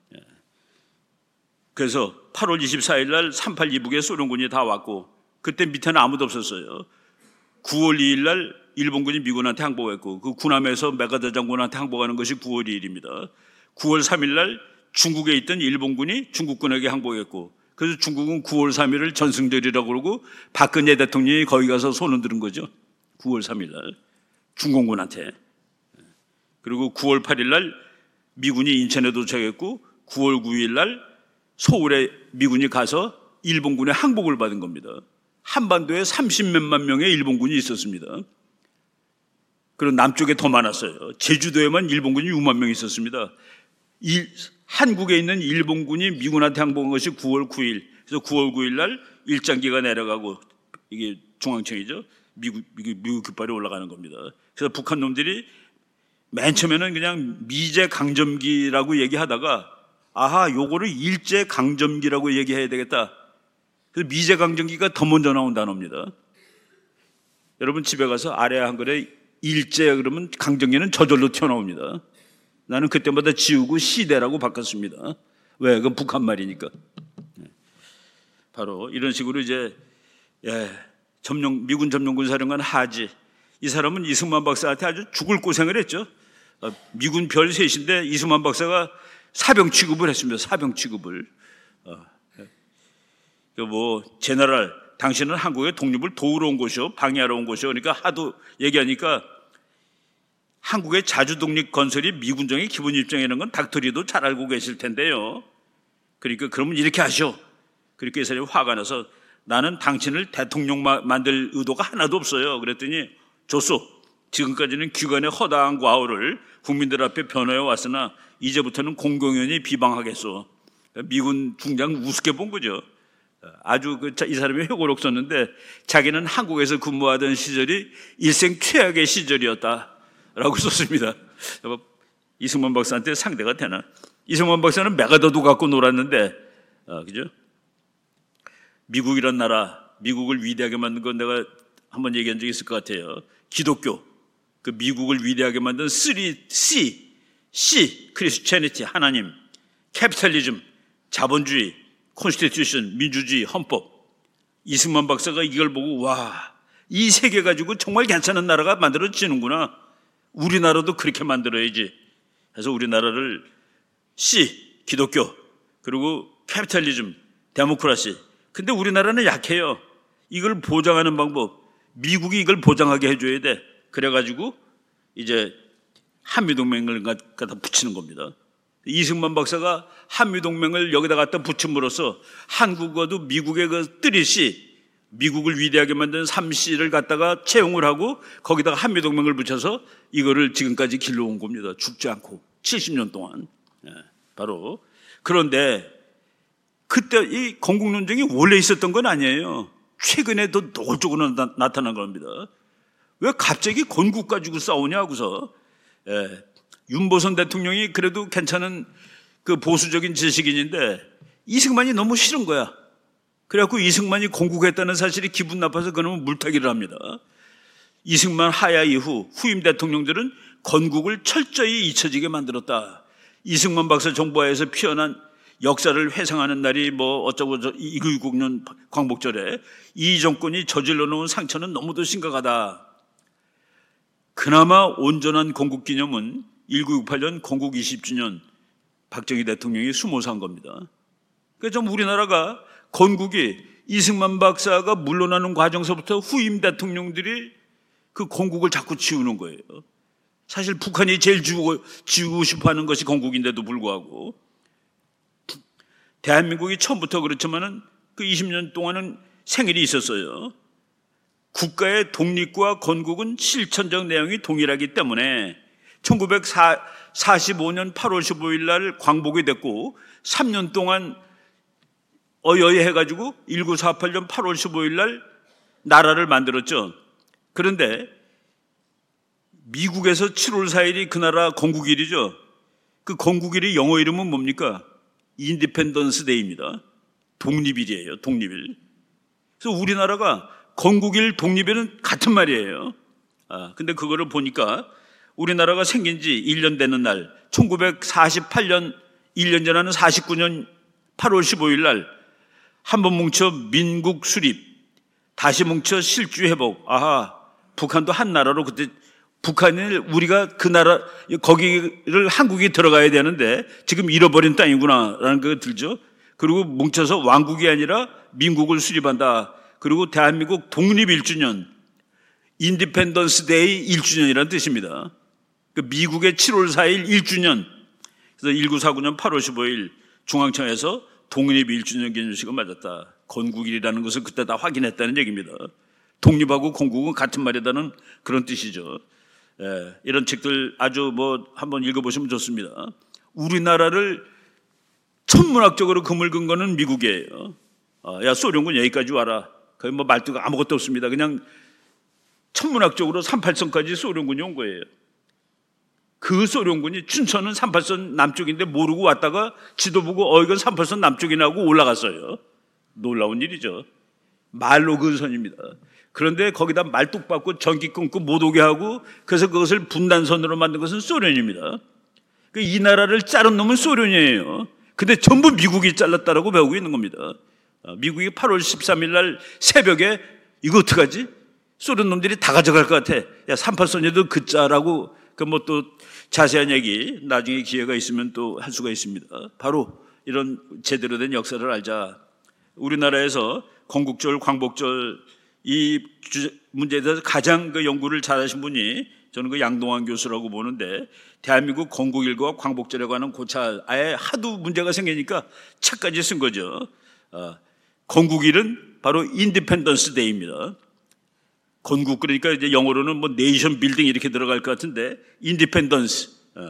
그래서 팔월 이십사일 날 삼팔 이북에 소련군이 다 왔고, 그때 밑에는 아무도 없었어요. 구월 이일 날 일본군이 미군한테 항복했고 그 구남에서 메가더 장군한테 항복하는 것이 구월 이일입니다. 구월 삼일 날 중국에 있던 일본군이 중국군에게 항복했고 그래서 중국은 구월 삼일을 전승절이라고 그러고 박근혜 대통령이 거기 가서 손을 들은 거죠. 구월 삼일 날 중공군한테. 그리고 구월 팔일 날 미군이 인천에 도착했고 구월 구일 날 서울에 미군이 가서 일본군의 항복을 받은 겁니다. 한반도에 삼십몇만 명의 일본군이 있었습니다. 그리고 남쪽에 더 많았어요. 제주도에만 일본군이 육만 명 있었습니다. 이, 한국에 있는 일본군이 미군한테 항복한 것이 구월 구일. 그래서 구월 구일 날 일장기가 내려가고 이게 중앙청이죠. 미국, 미국, 미국 깃발이 올라가는 겁니다. 그래서 북한 놈들이 맨 처음에는 그냥 미제 강점기라고 얘기하다가 아하, 요거를 일제 강점기라고 얘기해야 되겠다. 그래서 미제 강점기가 더 먼저 나온 단어입니다. 여러분 집에 가서 아래 한글에 일제 그러면 강정기는 저절로 튀어나옵니다. 나는 그때마다 지우고 시대라고 바꿨습니다. 왜? 그건 북한 말이니까. 바로 이런 식으로 이제 예, 점령, 미군 점령군 사령관 하지, 이 사람은 이승만 박사한테 아주 죽을 고생을 했죠. 미군 별 셋인데 이승만 박사가 사병 취급을 했습니다. 사병 취급을. 어, 뭐 제너럴, 당신은 한국의 독립을 도우러 온 곳이요, 방해하러 온 곳이요. 그러니까 하도 얘기하니까 한국의 자주 독립 건설이 미군정의 기본 입장이라는 건 닥터리도 잘 알고 계실 텐데요. 그러니까 그러면 이렇게 하시오. 그렇게 이 사람이 화가 나서 나는 당신을 대통령 만들 의도가 하나도 없어요. 그랬더니 좋소. 지금까지는 기관의 허다한 과오를 국민들 앞에 변호해 왔으나 이제부터는 공공연히 비방하겠소. 미군 중장 우습게 본 거죠. 아주 그 이 사람이 회고록 썼는데 자기는 한국에서 근무하던 시절이 일생 최악의 시절이었다라고 썼습니다. 이승만 박사한테 상대가 되나? 이승만 박사는 메가더도 갖고 놀았는데, 아, 그죠? 미국이란 나라, 미국을 위대하게 만든 건 내가 한번 얘기한 적이 있을 것 같아요. 기독교, 그 미국을 위대하게 만든 쓰리 C, C, 크리스티애니티, 하나님, 캐피탈리즘, 자본주의, 콘스티튜션, 민주주의, 헌법. 이승만 박사가 이걸 보고 와, 이 세 개 가지고 정말 괜찮은 나라가 만들어지는구나. 우리나라도 그렇게 만들어야지. 그래서 우리나라를 C, 기독교, 그리고 캐피탈리즘, 데모크라시. 근데 우리나라는 약해요. 이걸 보장하는 방법, 미국이 이걸 보장하게 해줘야 돼. 그래가지고 이제 한미동맹을 갖다 붙이는 겁니다. 이승만 박사가 한미동맹을 여기다 갖다 붙임으로써 한국어도 미국의 그 쓰리, 미국을 위대하게 만든 삼 씨를 갖다가 채용을 하고 거기다가 한미동맹을 붙여서 이거를 지금까지 길러온 겁니다. 죽지 않고 칠십 년 동안. 바로. 그런데 그때 이 건국논쟁이 원래 있었던 건 아니에요. 최근에 더 노골적으로 나, 나타난 겁니다. 왜 갑자기 건국 가지고 싸우냐고서. 예. 윤보선 대통령이 그래도 괜찮은 그 보수적인 지식인인데 이승만이 너무 싫은 거야. 그래갖고 이승만이 건국했다는 사실이 기분 나빠서 그놈은 물타기를 합니다. 이승만 하야 이후 후임 대통령들은 건국을 철저히 잊혀지게 만들었다. 이승만 박사 정부하에서 피어난 역사를 회상하는 날이 뭐 어쩌고 저 이구이구 년 광복절에 이 정권이 저질러 놓은 상처는 너무도 심각하다. 그나마 온전한 건국 기념은 천구백육십팔 년 건국 이십 주년 박정희 대통령이 수모사한 겁니다. 그러니까 좀 우리나라가 건국이 이승만 박사가 물러나는 과정서부터 후임 대통령들이 그 건국을 자꾸 지우는 거예요. 사실 북한이 제일 지우고, 지우고 싶어 하는 것이 건국인데도 불구하고 대한민국이 처음부터 그렇지만은 그 이십 년 동안은 생일이 있었어요. 국가의 독립과 건국은 실천적 내용이 동일하기 때문에 천구백사십오 년 팔월 십오일 날 광복이 됐고 삼 년 동안 어여이 해가지고 천구백사십팔 년 팔월 십오일 날 나라를 만들었죠. 그런데 미국에서 칠월 사일이 그 나라 건국일이죠. 그 건국일이 영어 이름은 뭡니까? 인디펜던스 데이입니다. 독립일이에요. 독립일. 그래서 우리나라가 건국일 독립일은 같은 말이에요. 아, 근데 그거를 보니까 우리나라가 생긴 지 일 년 되는 날 천구백사십팔 년 일 년 전에는 사십구 년 팔월 십오일 날 한번 뭉쳐 민국 수립, 다시 뭉쳐 실주 회복. 아하, 북한도 한 나라로 그때 북한을 우리가 그 나라 거기를 한국이 들어가야 되는데 지금 잃어버린 땅이구나라는 거 들죠. 그리고 뭉쳐서 왕국이 아니라 민국을 수립한다. 그리고 대한민국 독립 일 주년, 인디펜던스 데이 일 주년이라는 뜻입니다. 그 미국의 칠월 사일 일 주년. 그래서 천구백사십구 년 팔월 십오일 중앙청에서 독립 일 주년 기념식을 맞았다. 건국일이라는 것을 그때 다 확인했다는 얘기입니다. 독립하고 건국은 같은 말이다는 그런 뜻이죠. 예, 이런 책들 아주 뭐 한번 읽어보시면 좋습니다. 우리나라를 천문학적으로 그물근 거는 미국이에요. 아, 야, 소련군 여기까지 와라. 거기 뭐 말투가 아무것도 없습니다. 그냥 천문학적으로 삼팔선까지 소련군이 온 거예요. 그 소련군이 춘천은 삼팔선 남쪽인데 모르고 왔다가 지도 보고 어 이건 삼팔선 남쪽이나 하고 올라갔어요. 놀라운 일이죠. 말로 근선입니다. 그런데 거기다 말뚝 박고 전기 끊고 못 오게 하고 그래서 그것을 분단선으로 만든 것은 소련입니다. 이 나라를 자른 놈은 소련이에요. 근데 전부 미국이 잘랐다라고 배우고 있는 겁니다. 미국이 팔월 십삼일 날 새벽에 이거 어떡하지? 소련 놈들이 다 가져갈 것 같아. 야, 삼팔선에도 그자라고 그 뭐 또 자세한 얘기 나중에 기회가 있으면 또 할 수가 있습니다. 바로 이런 제대로 된 역사를 알자. 우리나라에서 건국절, 광복절 이 문제에 대해서 가장 그 연구를 잘하신 분이 저는 그 양동환 교수라고 보는데 대한민국 건국일과 광복절에 관한 고찰 아예 하도 문제가 생기니까 책까지 쓴 거죠. 어, 건국일은 바로 인디펜던스 데이입니다. 건국 그러니까 이제 영어로는 뭐 네이션 빌딩 이렇게 들어갈 것 같은데 인디펜던스 어,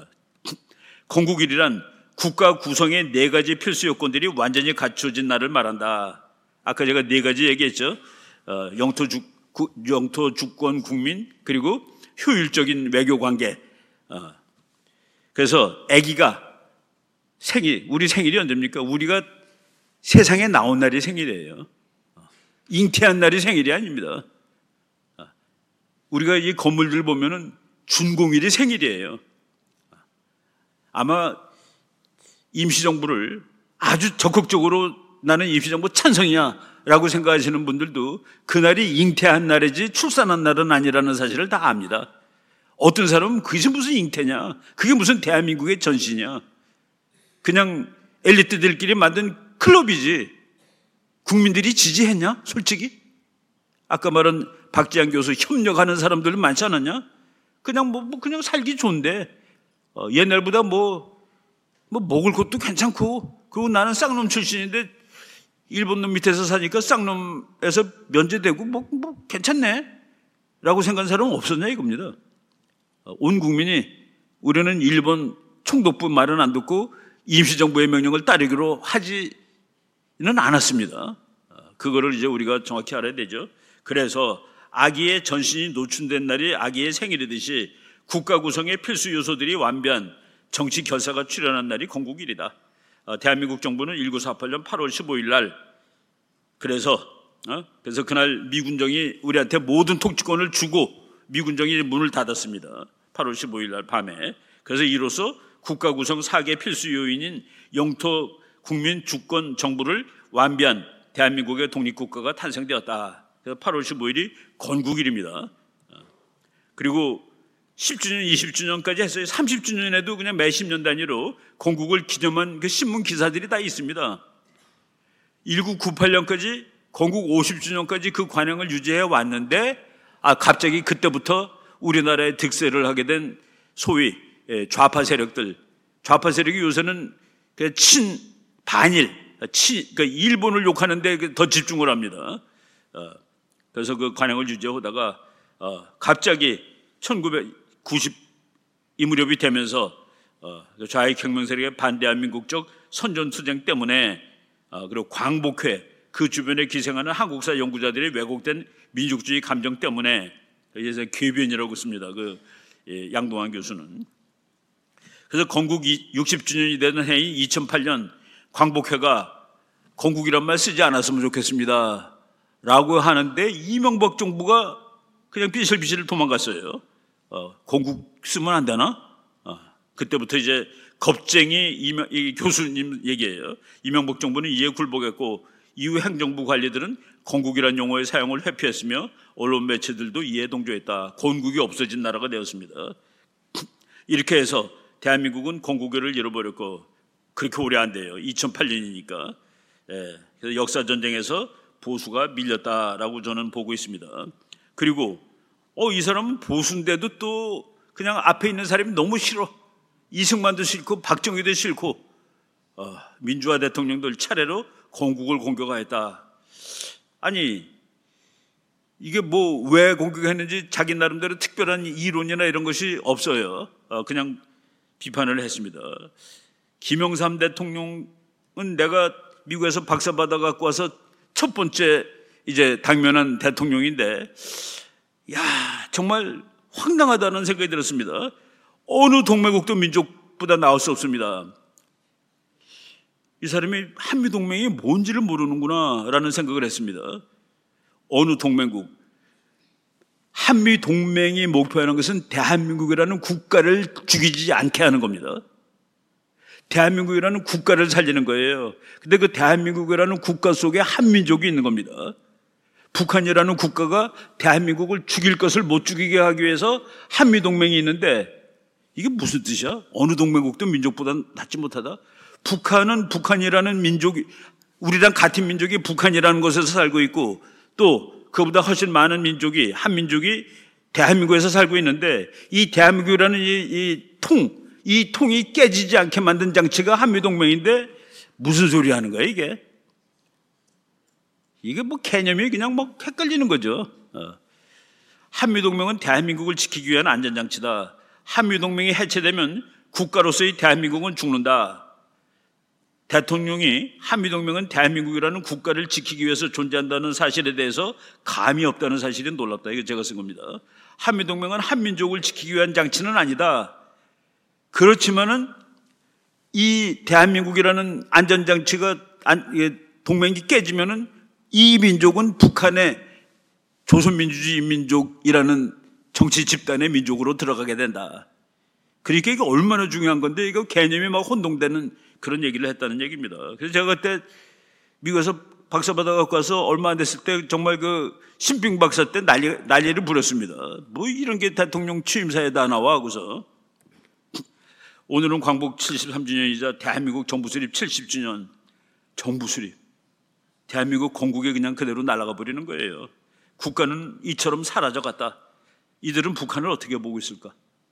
건국일이란 국가 구성의 네 가지 필수 요건들이 완전히 갖춰진 날을 말한다. 아까 제가 네 가지 얘기했죠. 어, 영토 주, 구, 영토 주권 국민 그리고 효율적인 외교 관계. 어. 그래서 아기가 생일, 우리 생일이 언제입니까? 우리가 세상에 나온 날이 생일이에요. 어. 잉태한 날이 생일이 아닙니다. 어. 우리가 이 건물들 보면은 준공일이 생일이에요. 어. 아마 임시정부를 아주 적극적으로 나는 임시정부 찬성이야 라고 생각하시는 분들도 그날이 잉태한 날이지 출산한 날은 아니라는 사실을 다 압니다. 어떤 사람은 그게 무슨 잉태냐? 그게 무슨 대한민국의 전신이냐? 그냥 엘리트들끼리 만든 클럽이지 국민들이 지지했냐? 솔직히? 아까 말한 박지한 교수 협력하는 사람들 많지 않았냐? 그냥 뭐, 뭐 그냥 살기 좋은데 어, 옛날보다 뭐, 뭐 먹을 것도 괜찮고 그리고 나는 쌍놈 출신인데 일본 놈 밑에서 사니까 쌍놈에서 면제되고 뭐, 뭐 괜찮네 라고 생각한 사람은 없었냐 이겁니다. 온 국민이 우리는 일본 총독부 말은 안 듣고 임시정부의 명령을 따르기로 하지는 않았습니다. 그거를 이제 우리가 정확히 알아야 되죠. 그래서 아기의 전신이 노출된 날이 아기의 생일이듯이 국가 구성의 필수 요소들이 완비한 정치 결사가 출현한 날이 건국일이다. 대한민국 정부는 천구백사십팔 년 팔월 십오일 날 그래서 어? 그래서 그날 미군정이 우리한테 모든 통치권을 주고 미군정이 문을 닫았습니다. 팔월 십오일 날 밤에. 그래서 이로써 국가 구성 사 개 필수 요인인 영토 국민 주권 정부를 완비한 대한민국의 독립국가가 탄생되었다. 그래서 팔월 십오일이 건국일입니다. 그리고 십 주년, 이십 주년까지 했어요. 삼십 주년에도 그냥 몇십 년 단위로 건국을 기념한 그 신문 기사들이 다 있습니다. 천구백구십팔 년까지 건국 오십 주년까지 그 관행을 유지해 왔는데 아 갑자기 그때부터 우리나라에 득세를 하게 된 소위 좌파 세력들, 좌파 세력이 요새는 친 반일, 치, 그러니까 일본을 욕하는데 더 집중을 합니다. 그래서 그 관행을 유지하다가 갑자기 천구백구십 이 무렵이 되면서 좌익 혁명 세력의 반대한민국적 선전투쟁 때문에 그리고 광복회 그 주변에 기생하는 한국사 연구자들의 왜곡된 민족주의 감정 때문에 그래서 궤변이라고 씁니다. 그 양동환 교수는. 그래서 건국 육십 주년이 되는 해인 이천팔 년 광복회가 건국이란 말 쓰지 않았으면 좋겠습니다 라고 하는데 이명박 정부가 그냥 비실비실 도망갔어요. 어, 건국 쓰면 안 되나? 어, 그때부터 이제 겁쟁이 이명, 이 교수님 얘기예요. 이명박 정부는 이에 굴복했고 이후 행정부 관리들은 건국이란 용어의 사용을 회피했으며 언론 매체들도 이에 동조했다. 건국이 없어진 나라가 되었습니다. 이렇게 해서 대한민국은 건국을 잃어버렸고 그렇게 오래 안 돼요. 이천팔 년이니까. 예, 그래서 역사전쟁에서 보수가 밀렸다라고 저는 보고 있습니다. 그리고 어, 이 사람은 보수인데도 또 그냥 앞에 있는 사람이 너무 싫어. 이승만도 싫고 박정희도 싫고 어, 민주화 대통령들 차례로 건국을 공격하였다. 아니 이게 뭐 왜 공격했는지 자기 나름대로 특별한 이론이나 이런 것이 없어요. 어, 그냥 비판을 했습니다. 김영삼 대통령은 내가 미국에서 박사 받아 갖고 와서 첫 번째 이제 당면한 대통령인데 야 정말 황당하다는 생각이 들었습니다. 어느 동맹국도 민족보다 나을 수 없습니다. 이 사람이 한미동맹이 뭔지를 모르는구나 라는 생각을 했습니다. 어느 동맹국. 한미 동맹이 목표하는 것은 대한민국이라는 국가를 죽이지 않게 하는 겁니다. 대한민국이라는 국가를 살리는 거예요. 근데 그 대한민국이라는 국가 속에 한민족이 있는 겁니다. 북한이라는 국가가 대한민국을 죽일 것을 못 죽이게 하기 위해서 한미동맹이 있는데 이게 무슨 뜻이야? 어느 동맹국도 민족보다 낫지 못하다? 북한은 북한이라는 민족이, 우리랑 같은 민족이 북한이라는 곳에서 살고 있고 또 그보다 훨씬 많은 민족이, 한민족이 대한민국에서 살고 있는데 이 대한민국이라는 이, 이 통, 이 통이 깨지지 않게 만든 장치가 한미동맹인데 무슨 소리 하는 거야 이게? 이게 뭐 개념이 그냥 막 헷갈리는 거죠. 어. 한미동맹은 대한민국을 지키기 위한 안전장치다. 한미동맹이 해체되면 국가로서의 대한민국은 죽는다. 대통령이 한미동맹은 대한민국이라는 국가를 지키기 위해서 존재한다는 사실에 대해서 감이 없다는 사실이 놀랍다. 이거 제가 쓴 겁니다. 한미동맹은 한민족을 지키기 위한 장치는 아니다. 그렇지만은 이 대한민국이라는 안전장치가 동맹이 깨지면은 이 민족은 북한의 조선민주주의 인민족이라는 정치 집단의 민족으로 들어가게 된다. 그러니까 이게 얼마나 중요한 건데 이거 개념이 막 혼동되는 그런 얘기를 했다는 얘기입니다. 그래서 제가 그때 미국에서 박사 받아갖고 와서 얼마 안 됐을 때 정말 그 신빙 박사 때 난리, 난리를 부렸습니다. 뭐 이런 게 대통령 취임사에 다 나와 하고서. 오늘은 광복 칠십삼 주년이자 대한민국 정부 수립 칠십 주년. 정부 수립. 대한민국 건국에 그냥 그대로 날아가 버리는 거예요. 국가는 이처럼 사라져갔다. 이들은 북한을 어떻게 보고 있을까?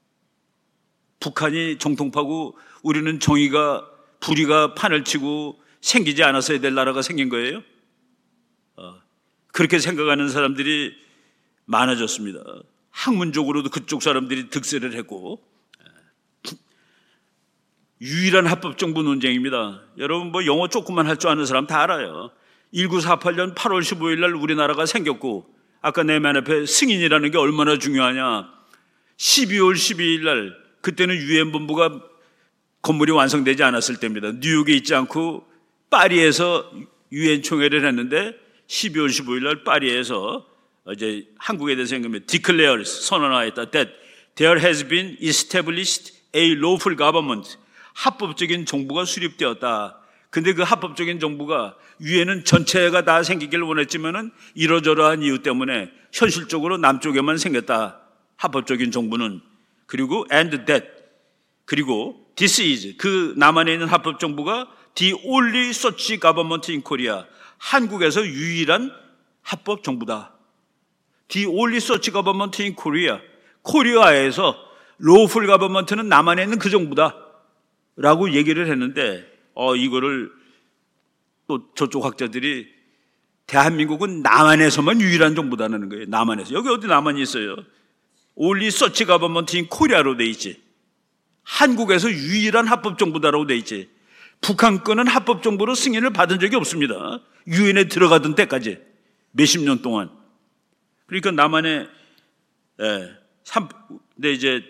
북한이 정통파고 우리는 정의가, 불의가 판을 치고 생기지 않았어야 될 나라가 생긴 거예요. 어, 그렇게 생각하는 사람들이 많아졌습니다. 학문적으로도 그쪽 사람들이 득세를 했고, 유일한 합법정부 논쟁입니다. 여러분 뭐 영어 조금만 할 줄 아는 사람 다 알아요. 천구백사십팔 년 팔월 십오일 날 우리나라가 생겼고, 아까 내 맨 앞에 승인이라는 게 얼마나 중요하냐. 십이월 십이일 날, 그때는 유엔 본부가 건물이 완성되지 않았을 때입니다. 뉴욕에 있지 않고 파리에서 유엔 총회를 했는데 십이월 십오일 날 파리에서 이제 한국에 대해서 생각하면 declares, 선언하였다. that there has been established a lawful government. 합법적인 정부가 수립되었다. 근데 그 합법적인 정부가 유엔은 전체가 다 생기길 원했지만은 이러저러한 이유 때문에 현실적으로 남쪽에만 생겼다. 합법적인 정부는. 그리고 and that. 그리고 this is. 그 남한에 있는 합법 정부가 the only such government in Korea. 한국에서 유일한 합법 정부다. The only such government in Korea. 코리아에서 lawful government는 남한에 있는 그 정부다. 라고 얘기를 했는데 어 이거를 또 저쪽 학자들이 대한민국은 남한에서만 유일한 정부다는 거예요. 남한에서. 여기 어디 남한이 있어요? only such government in Korea로 돼 있지. 한국에서 유일한 합법 정부다라고 돼 있지. 북한 거는 합법 정부로 승인을 받은 적이 없습니다. 유엔에 들어가던 때까지 몇십 년 동안. 그러니까 남한에 예, 삼, 근데 이제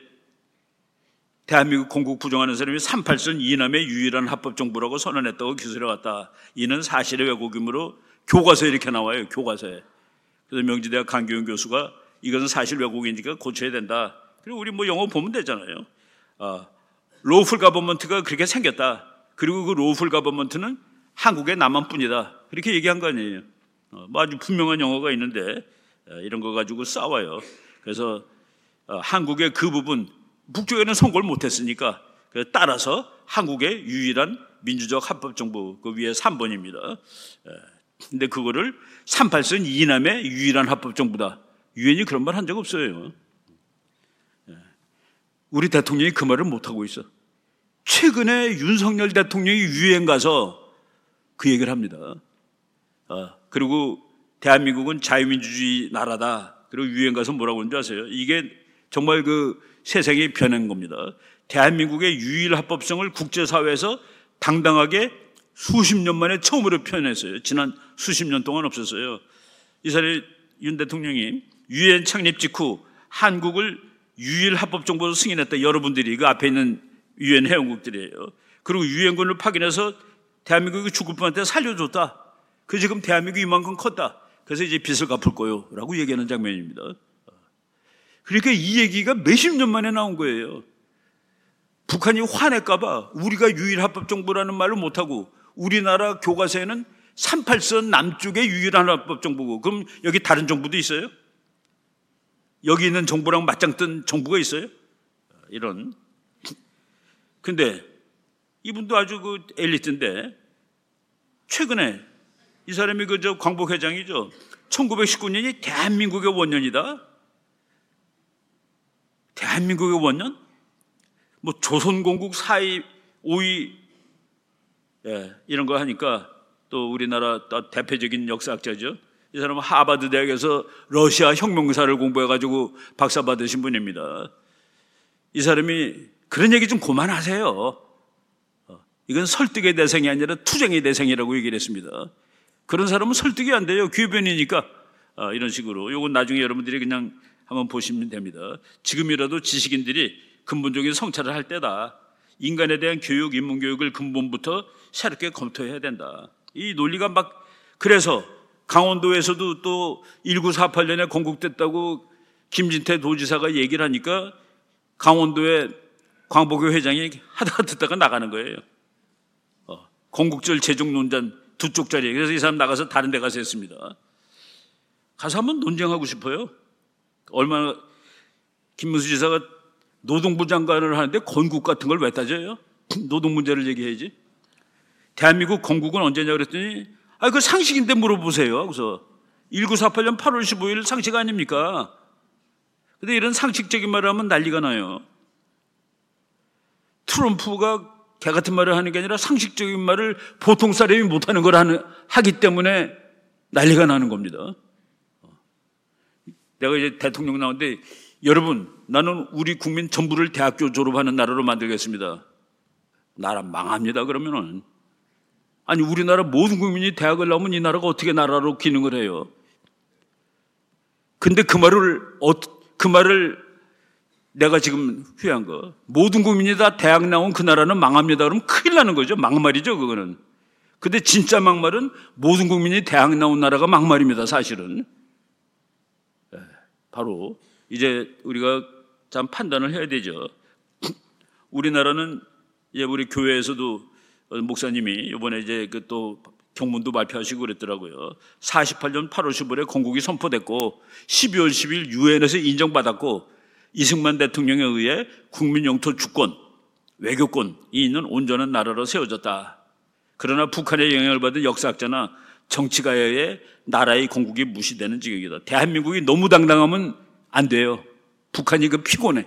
대한민국 건국 부정하는 사람이 삼팔선 이남의 유일한 합법 정부라고 선언했다고 기술해 왔다. 이는 사실의 왜곡이므로 교과서에 이렇게 나와요. 교과서에. 그래서 명지대학 강규현 교수가 이것은 사실 왜곡이니까 고쳐야 된다. 그리고 우리 뭐 영어 보면 되잖아요. 아, 로풀 가버먼트가 그렇게 생겼다. 그리고 그 로풀 가버먼트는 한국의 남한뿐이다. 그렇게 얘기한 거 아니에요. 어, 뭐 아주 분명한 영어가 있는데 어, 이런 거 가지고 싸워요. 그래서 어, 한국의 그 부분 북쪽에는 선거를 못했으니까 따라서 한국의 유일한 민주적 합법정부 그 위에 삼 번입니다. 근데 그거를 삼팔선 이남의 유일한 합법정부다. 유엔이 그런 말 한 적 없어요. 우리 대통령이 그 말을 못하고 있어. 최근에 윤석열 대통령이 유엔 가서 그 얘기를 합니다. 그리고 대한민국은 자유민주주의 나라다. 그리고 유엔 가서 뭐라고 하는지 아세요? 이게 정말 그 세상이 변한 겁니다. 대한민국의 유일 합법성을 국제사회에서 당당하게 수십 년 만에 처음으로 표현했어요. 지난 수십 년 동안 없었어요. 이 사람이 윤 대통령이 유엔 창립 직후 한국을 유일 합법정부로 승인했다. 여러분들이 그 앞에 있는 유엔 회원국들이에요. 그리고 유엔군을 파견해서 대한민국이 죽을 뻔한테 살려줬다. 그 지금 대한민국이 이만큼 컸다. 그래서 이제 빚을 갚을 거요 라고 얘기하는 장면입니다. 그러니까 이 얘기가 몇십 년 만에 나온 거예요. 북한이 화낼까 봐 우리가 유일 합법 정부라는 말을 못하고 우리나라 교과서에는 삼팔선 남쪽의 유일한 합법 정부고, 그럼 여기 다른 정부도 있어요? 여기 있는 정부랑 맞짱 뜬 정부가 있어요? 이런. 근데 이분도 아주 그 엘리트인데 최근에 이 사람이 그 저 광복 회장이죠. 천구백십구 년이 대한민국의 원년이다. 대한민국의 원년? 뭐 조선공국 사 위, 오 위, 예, 이런 거 하니까 또 우리나라 또 대표적인 역사학자죠. 이 사람은 하버드 대학에서 러시아 혁명사를 공부해가지고 박사 받으신 분입니다. 이 사람이 그런 얘기 좀 그만하세요. 이건 설득의 대상이 아니라 투쟁의 대상이라고 얘기를 했습니다. 그런 사람은 설득이 안 돼요. 귀변이니까. 아, 이런 식으로. 이건 나중에 여러분들이 그냥 한번 보시면 됩니다. 지금이라도 지식인들이 근본적인 성찰을 할 때다. 인간에 대한 교육, 인문교육을 근본부터 새롭게 검토해야 된다. 이 논리가 막, 그래서 강원도에서도 또 천구백사십팔 년에 건국됐다고 김진태 도지사가 얘기를 하니까 강원도에 광복회 회장이 하다가 듣다가 나가는 거예요. 어, 건국절 제정 논란 두 쪽짜리. 그래서 이 사람 나가서 다른 데 가서 했습니다. 가서 한번 논쟁하고 싶어요. 얼마나 김문수 지사가 노동부 장관을 하는데 건국 같은 걸 왜 따져요? 노동 문제를 얘기해야지. 대한민국 건국은 언제냐 그랬더니 아, 그 상식인데 물어보세요. 그래서 천구백사십팔 년 팔월 십오일 상식 아닙니까? 근데 이런 상식적인 말을 하면 난리가 나요. 트럼프가 개 같은 말을 하는 게 아니라 상식적인 말을 보통 사람이 못하는 걸 하는, 하기 때문에 난리가 나는 겁니다. 내가 이제 대통령 나오는데 여러분, 나는 우리 국민 전부를 대학교 졸업하는 나라로 만들겠습니다. 나라 망합니다. 그러면은. 아니, 우리나라 모든 국민이 대학을 나오면 이 나라가 어떻게 나라로 기능을 해요? 근데 그 말을, 그 말을 내가 지금 후회한 거. 모든 국민이 다 대학 나온 그 나라는 망합니다. 그러면 큰일 나는 거죠. 막말이죠, 그거는. 근데 진짜 막말은 모든 국민이 대학 나온 나라가 막말입니다, 사실은. 바로 이제 우리가 참 판단을 해야 되죠. 우리나라는 이제 우리 교회에서도 목사님이 이번에 이제 그 또 경문도 발표하시고 그랬더라고요. 사십팔 년 팔월 십오일에 건국이 선포됐고 십이월 십일 유엔에서 인정받았고 이승만 대통령에 의해 국민 영토 주권, 외교권이 있는 온전한 나라로 세워졌다. 그러나 북한의 영향을 받은 역사학자나 정치가에 의해 나라의 건국이 무시되는 지경이다. 대한민국이 너무 당당하면 안 돼요. 북한이 그 피곤해.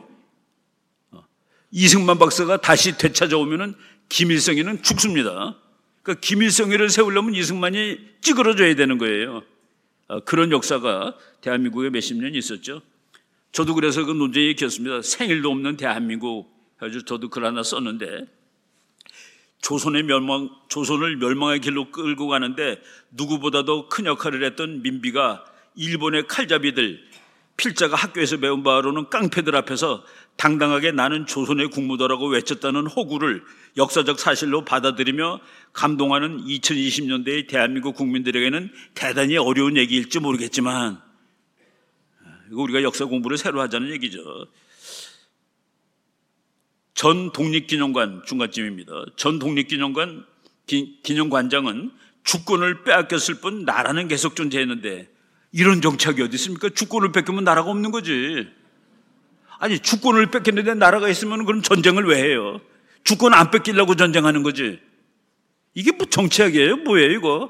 이승만 박사가 다시 되찾아오면은 김일성이는 죽습니다. 그러니까 김일성이를 세우려면 이승만이 찌그러져야 되는 거예요. 그런 역사가 대한민국에 몇십 년 있었죠. 저도 그래서 그 논쟁이 있었습니다. 생일도 없는 대한민국. 그래서 저도 글 하나 썼는데 조선의 멸망, 조선을 멸망의 길로 끌고 가는데 누구보다도 큰 역할을 했던 민비가 일본의 칼잡이들, 필자가 학교에서 배운 바로는 깡패들 앞에서 당당하게 나는 조선의 국무도라고 외쳤다는 호구를 역사적 사실로 받아들이며 감동하는 이천이십 년대의 대한민국 국민들에게는 대단히 어려운 얘기일지 모르겠지만 이거 우리가 역사 공부를 새로 하자는 얘기죠. 전 독립기념관 중간쯤입니다. 전 독립기념관 기, 기념관장은 주권을 빼앗겼을 뿐 나라는 계속 존재했는데 이런 정착이 어디 있습니까? 주권을 뺏기면 나라가 없는 거지. 아니 주권을 뺏겼는데 나라가 있으면 그럼 전쟁을 왜 해요? 주권 안 뺏기려고 전쟁하는 거지. 이게 뭐 정치학이에요? 뭐예요 이거?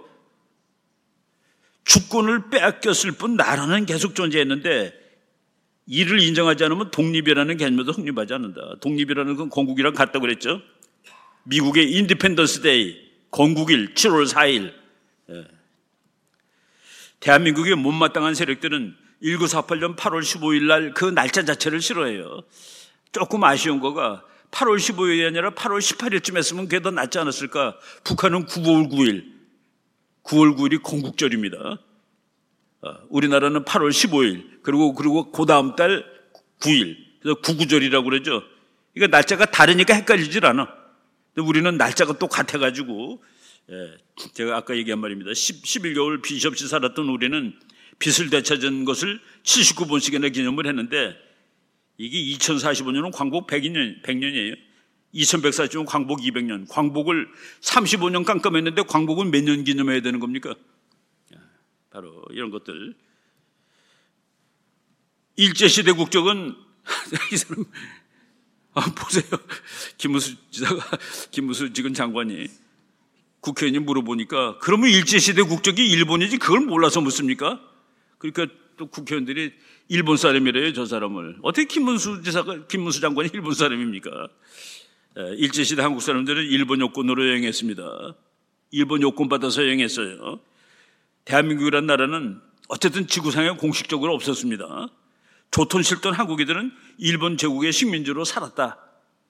주권을 빼앗겼을 뿐 나라는 계속 존재했는데 이를 인정하지 않으면 독립이라는 개념도 성립하지 않는다. 독립이라는 건 건국이랑 같다고 그랬죠. 미국의 인디펜던스 데이, 건국일 칠월 사일. 예. 대한민국의 못마땅한 세력들은 천구백사십팔 년 팔월 십오일 날 그 날짜 자체를 싫어해요. 조금 아쉬운 거가 팔월 십오일이 아니라 팔월 십팔일쯤 했으면 그게 더 낫지 않았을까. 북한은 구월 구일, 구월 구일이 건국절입니다. 우리나라는 팔월 십오일, 그리고, 그리고 그 다음 달 구일. 그래서 구구절이라고 그러죠. 이거 날짜가 다르니까 헷갈리질 않아. 근데 우리는 날짜가 똑같아가지고 예, 제가 아까 얘기한 말입니다. 십일 개월 빚 없이 살았던 우리는 빚을 되찾은 것을 칠십구 번씩이나 기념을 했는데 이게 이천사십오 년은 광복 백 년, 백 년이에요. 이천백사십 년 광복 이백 년. 광복을 삼십오 년 깜깜했는데 광복은 몇 년 기념해야 되는 겁니까? 바로 이런 것들. 일제시대 국적은 이 사람 아, 보세요. 김무수 지사가 김무수 지금 장관이 국회의원이 물어보니까 그러면 일제시대 국적이 일본이지 그걸 몰라서 묻습니까? 그러니까 또 국회의원들이 일본 사람이래요, 저 사람을. 어떻게 김문수 지사가, 김문수 장관이 일본 사람입니까? 일제시대 한국 사람들은 일본 여권으로 여행했습니다. 일본 여권 받아서 여행했어요. 대한민국이라는 나라는 어쨌든 지구상에 공식적으로 없었습니다. 조선 실던 한국인들은 일본 제국의 식민지로 살았다.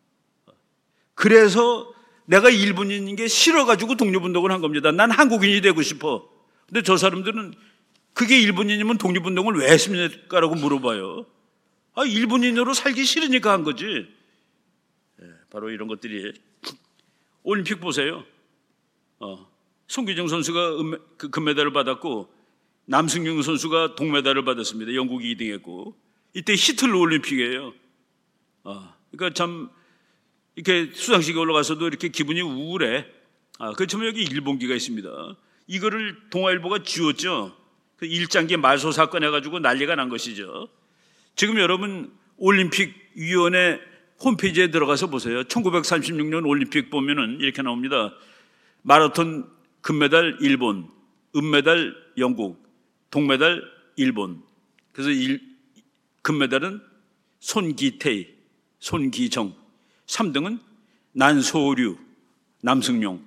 그래서 내가 일본인인 게 싫어가지고 독립운동을 한 겁니다. 난 한국인이 되고 싶어. 근데 저 사람들은 그게 일본인이면 독립운동을 왜 했습니까라고 물어봐요. 아, 일본인으로 살기 싫으니까 한 거지. 네, 바로 이런 것들이. 올림픽 보세요. 어, 송기정 선수가 은, 그 금메달을 받았고 남승용 선수가 동메달을 받았습니다. 영국이 이 등 했고 이때 히틀러 올림픽이에요. 어, 그러니까 참 이렇게 수상식에 올라가서도 이렇게 기분이 우울해. 아, 그렇지만 여기 일본기가 있습니다. 이거를 동아일보가 지웠죠. 그 일장기 말소 사건 해가지고 난리가 난 것이죠. 지금 여러분 올림픽위원회 홈페이지에 들어가서 보세요. 천구백삼십육 년 올림픽 보면은 이렇게 나옵니다. 마라톤 금메달 일본, 은메달 영국, 동메달 일본. 그래서 일, 금메달은 손기태희, 손기정. 삼 등은 난소류, 남승용.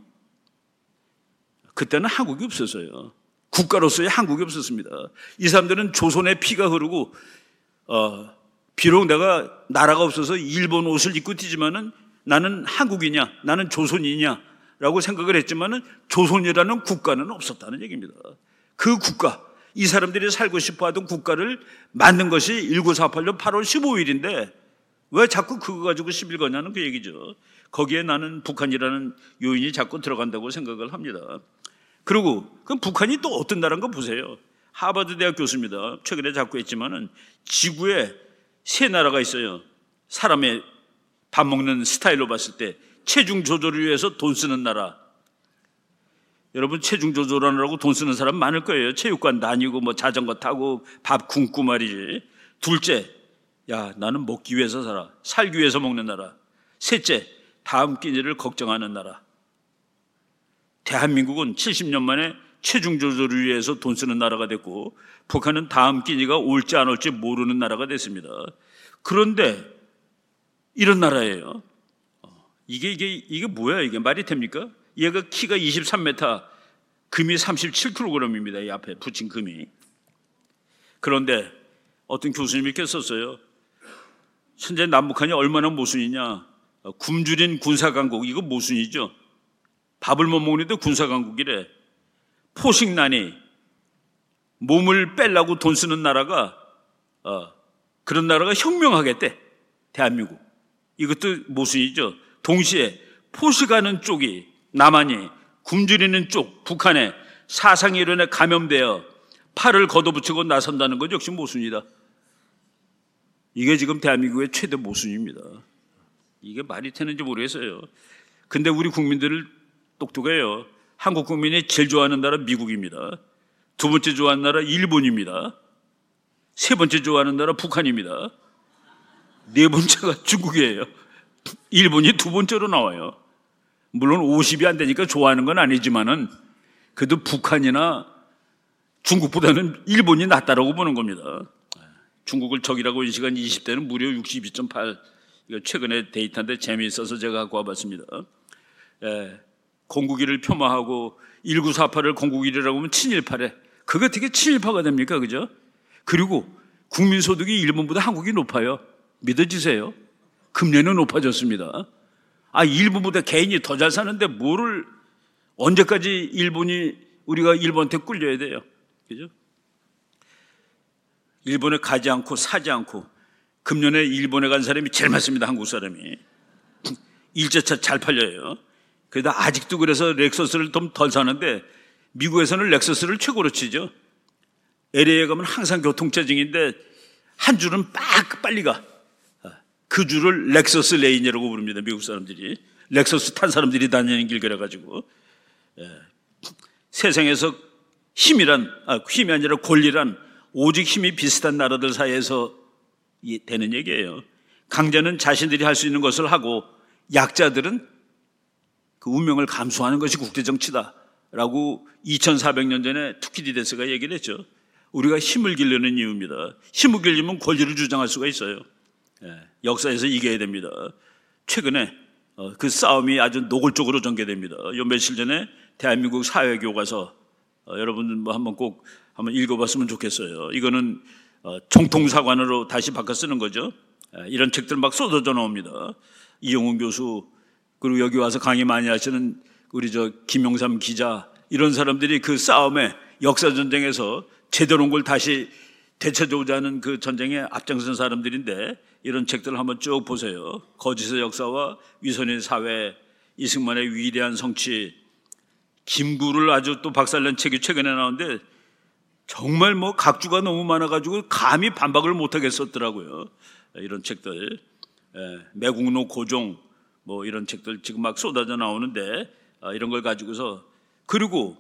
그때는 한국이 없었어요. 국가로서의 한국이 없었습니다. 이 사람들은 조선의 피가 흐르고 어, 비록 내가 나라가 없어서 일본 옷을 입고 뛰지만은 나는 한국이냐, 나는 조선이냐 라고 생각을 했지만은 조선이라는 국가는 없었다는 얘기입니다. 그 국가, 이 사람들이 살고 싶어 하던 국가를 만든 것이 천구백사십팔 년 팔월 십오일인데 왜 자꾸 그거 가지고 시비를 거냐는 그 얘기죠. 거기에 나는 북한이라는 요인이 자꾸 들어간다고 생각을 합니다. 그리고 그럼 북한이 또 어떤 나라인 거 보세요. 하버드 대학 교수입니다. 최근에 자꾸 했지만은 지구에 세 나라가 있어요. 사람의 밥 먹는 스타일로 봤을 때 체중 조절을 위해서 돈 쓰는 나라. 여러분 체중 조절하느라고 돈 쓰는 사람 많을 거예요. 체육관 다니고 뭐 자전거 타고 밥 굶고 말이지. 둘째, 야 나는 먹기 위해서 살아. 살기 위해서 먹는 나라. 셋째, 다음 끼니를 걱정하는 나라. 대한민국은 칠십 년 만에 체중 조절을 위해서 돈 쓰는 나라가 됐고 북한은 다음 끼니가 올지 안 올지 모르는 나라가 됐습니다. 그런데 이런 나라예요. 이게 이게 이게 뭐야 이게 말이 됩니까? 얘가 키가 이십삼 미터, 금이 삼십칠 킬로그램입니다. 이 앞에 붙인 금이. 그런데 어떤 교수님이 이렇게 썼어요. 현재 남북한이 얼마나 모순이냐. 굶주린 군사강국, 이거 모순이죠. 밥을 못 먹는데 군사강국이래. 포식난이 몸을 빼려고 돈 쓰는 나라가 어, 그런 나라가 혁명하겠대. 대한민국. 이것도 모순이죠. 동시에 포식하는 쪽이 남한이 굶주리는 쪽 북한에 사상이론에 감염되어 팔을 걷어붙이고 나선다는 것 역시 모순이다. 이게 지금 대한민국의 최대 모순입니다. 이게 말이 되는지 모르겠어요. 근데 우리 국민들을 똑똑해요. 한국 국민이 제일 좋아하는 나라 미국입니다. 두 번째 좋아하는 나라 일본입니다. 세 번째 좋아하는 나라 북한입니다. 네 번째가 중국이에요. 일본이 두 번째로 나와요. 물론 오십이 안 되니까 좋아하는 건 아니지만은 그래도 북한이나 중국보다는 일본이 낫다라고 보는 겁니다. 중국을 적이라고 이 시간 이십 대는 무려 육십이 점 팔. 이거 최근에 데이터인데 재미있어서 제가 갖고 와봤습니다. 예, 공국일을 폄하하고 천구백사십팔을 공국일이라고 하면 친일파래. 그게 어떻게 친일파가 됩니까? 그죠? 그리고 국민소득이 일본보다 한국이 높아요. 믿어지세요? 금년에 높아졌습니다. 아, 일본보다 개인이 더 잘 사는데 뭐를 언제까지 일본이 우리가 일본한테 꿀려야 돼요? 그죠? 일본에 가지 않고 사지 않고 금년에 일본에 간 사람이 제일 많습니다. 한국 사람이. 일제차 잘 팔려요. 그래도 아직도 그래서 렉서스를 좀 덜 사는데 미국에서는 렉서스를 최고로 치죠. 엘에이에 가면 항상 교통체증인데 한 줄은 빡 빨리 가. 그 줄을 렉서스 레인이라고 부릅니다. 미국 사람들이. 렉서스 탄 사람들이 다니는 길 그래가지고. 예. 세상에서 힘이란, 아, 힘이 아니라 권리란 오직 힘이 비슷한 나라들 사이에서 되는 얘기예요. 강자는 자신들이 할 수 있는 것을 하고 약자들은 그 운명을 감수하는 것이 국제정치다라고 이천사백 년 전에 투키디데스가 얘기를 했죠. 우리가 힘을 기르는 이유입니다. 힘을 기르면 권리를 주장할 수가 있어요. 예, 역사에서 이겨야 됩니다. 최근에 어, 그 싸움이 아주 노골적으로 전개됩니다. 요 며칠 전에 대한민국 사회교과서 어, 여러분 뭐 한번 꼭 한번 읽어봤으면 좋겠어요. 이거는 어, 정통사관으로 다시 바꿔 쓰는 거죠. 예, 이런 책들 막 쏟아져 나옵니다. 이용훈 교수 그리고 여기 와서 강의 많이 하시는 우리 저 김용삼 기자 이런 사람들이 그 싸움에 역사 전쟁에서 제대로 온 걸 다시 되찾아오자 하는 그 전쟁에 앞장선 사람들인데 이런 책들을 한번 쭉 보세요. 거짓의 역사와 위선의 사회, 이승만의 위대한 성취, 김구를 아주 또 박살낸 책이 최근에 나오는데 정말 뭐 각주가 너무 많아가지고 감히 반박을 못하게 썼더라고요. 이런 책들, 매국노 고종 뭐 이런 책들 지금 막 쏟아져 나오는데 이런 걸 가지고서 그리고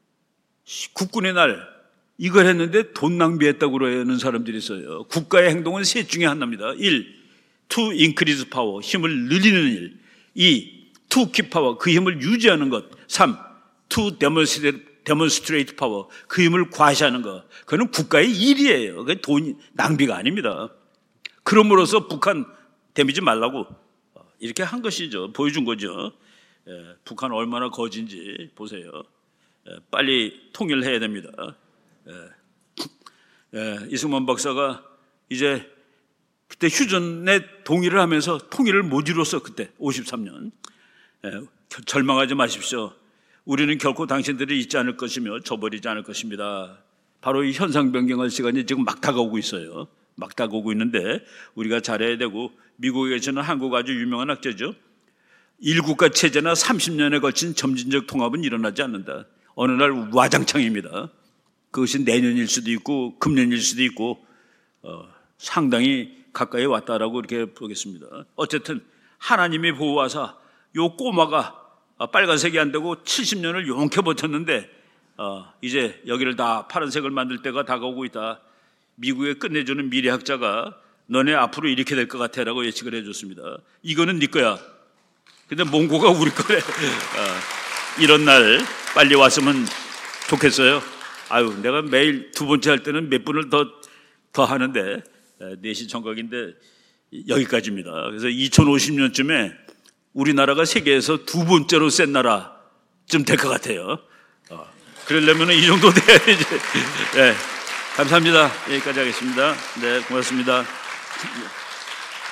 국군의 날 이걸 했는데 돈 낭비했다고 그러는 사람들이 있어요. 국가의 행동은 셋 중에 하나입니다. 일, to increase power, 힘을 늘리는 일. 이, to keep power, 그 힘을 유지하는 것. 삼, to demonstrate, demonstrate power, 그 힘을 과시하는 것. 그거는 국가의 일이에요. 그게 돈 낭비가 아닙니다. 그럼으로써 북한 데미지 말라고 이렇게 한 것이죠. 보여준 거죠. 예, 북한 얼마나 거진지 보세요. 예, 빨리 통일해야 됩니다. 예, 예, 이승만 박사가 이제 그때 휴전에 동의를 하면서 통일을 못 이뤘어. 그때 오십삼 년. 예, 절망하지 마십시오. 우리는 결코 당신들이 잊지 않을 것이며 저버리지 않을 것입니다. 바로 이 현상 변경할 시간이 지금 막 다가오고 있어요. 막 다가오고 있는데 우리가 잘해야 되고 미국에 계시는 한국 아주 유명한 학자죠. 일국가 체제나 삼십 년에 걸친 점진적 통합은 일어나지 않는다. 어느 날 와장창입니다. 그것이 내년일 수도 있고 금년일 수도 있고 어, 상당히 가까이 왔다라고 이렇게 보겠습니다. 어쨌든 하나님이 보호하사 요 꼬마가 빨간색이 안 되고 칠십 년을 용케 버텼는데 어, 이제 여기를 다 파란색을 만들 때가 다가오고 있다. 미국에 끝내주는 미래학자가 너네 앞으로 이렇게 될 것 같아 라고 예측을 해줬습니다. 이거는 네 거야. 근데 몽고가 우리 거래. 어, 이런 날 빨리 왔으면 좋겠어요. 아유, 내가 매일 두 번째 할 때는 몇 분을 더, 더 하는데, 네 시 청각인데, 여기까지입니다. 그래서 이천오십 년쯤에 우리나라가 세계에서 두 번째로 센 나라쯤 될 것 같아요. 어, 그러려면 이 정도 돼야지. 네, 감사합니다. 여기까지 하겠습니다. 네, 고맙습니다.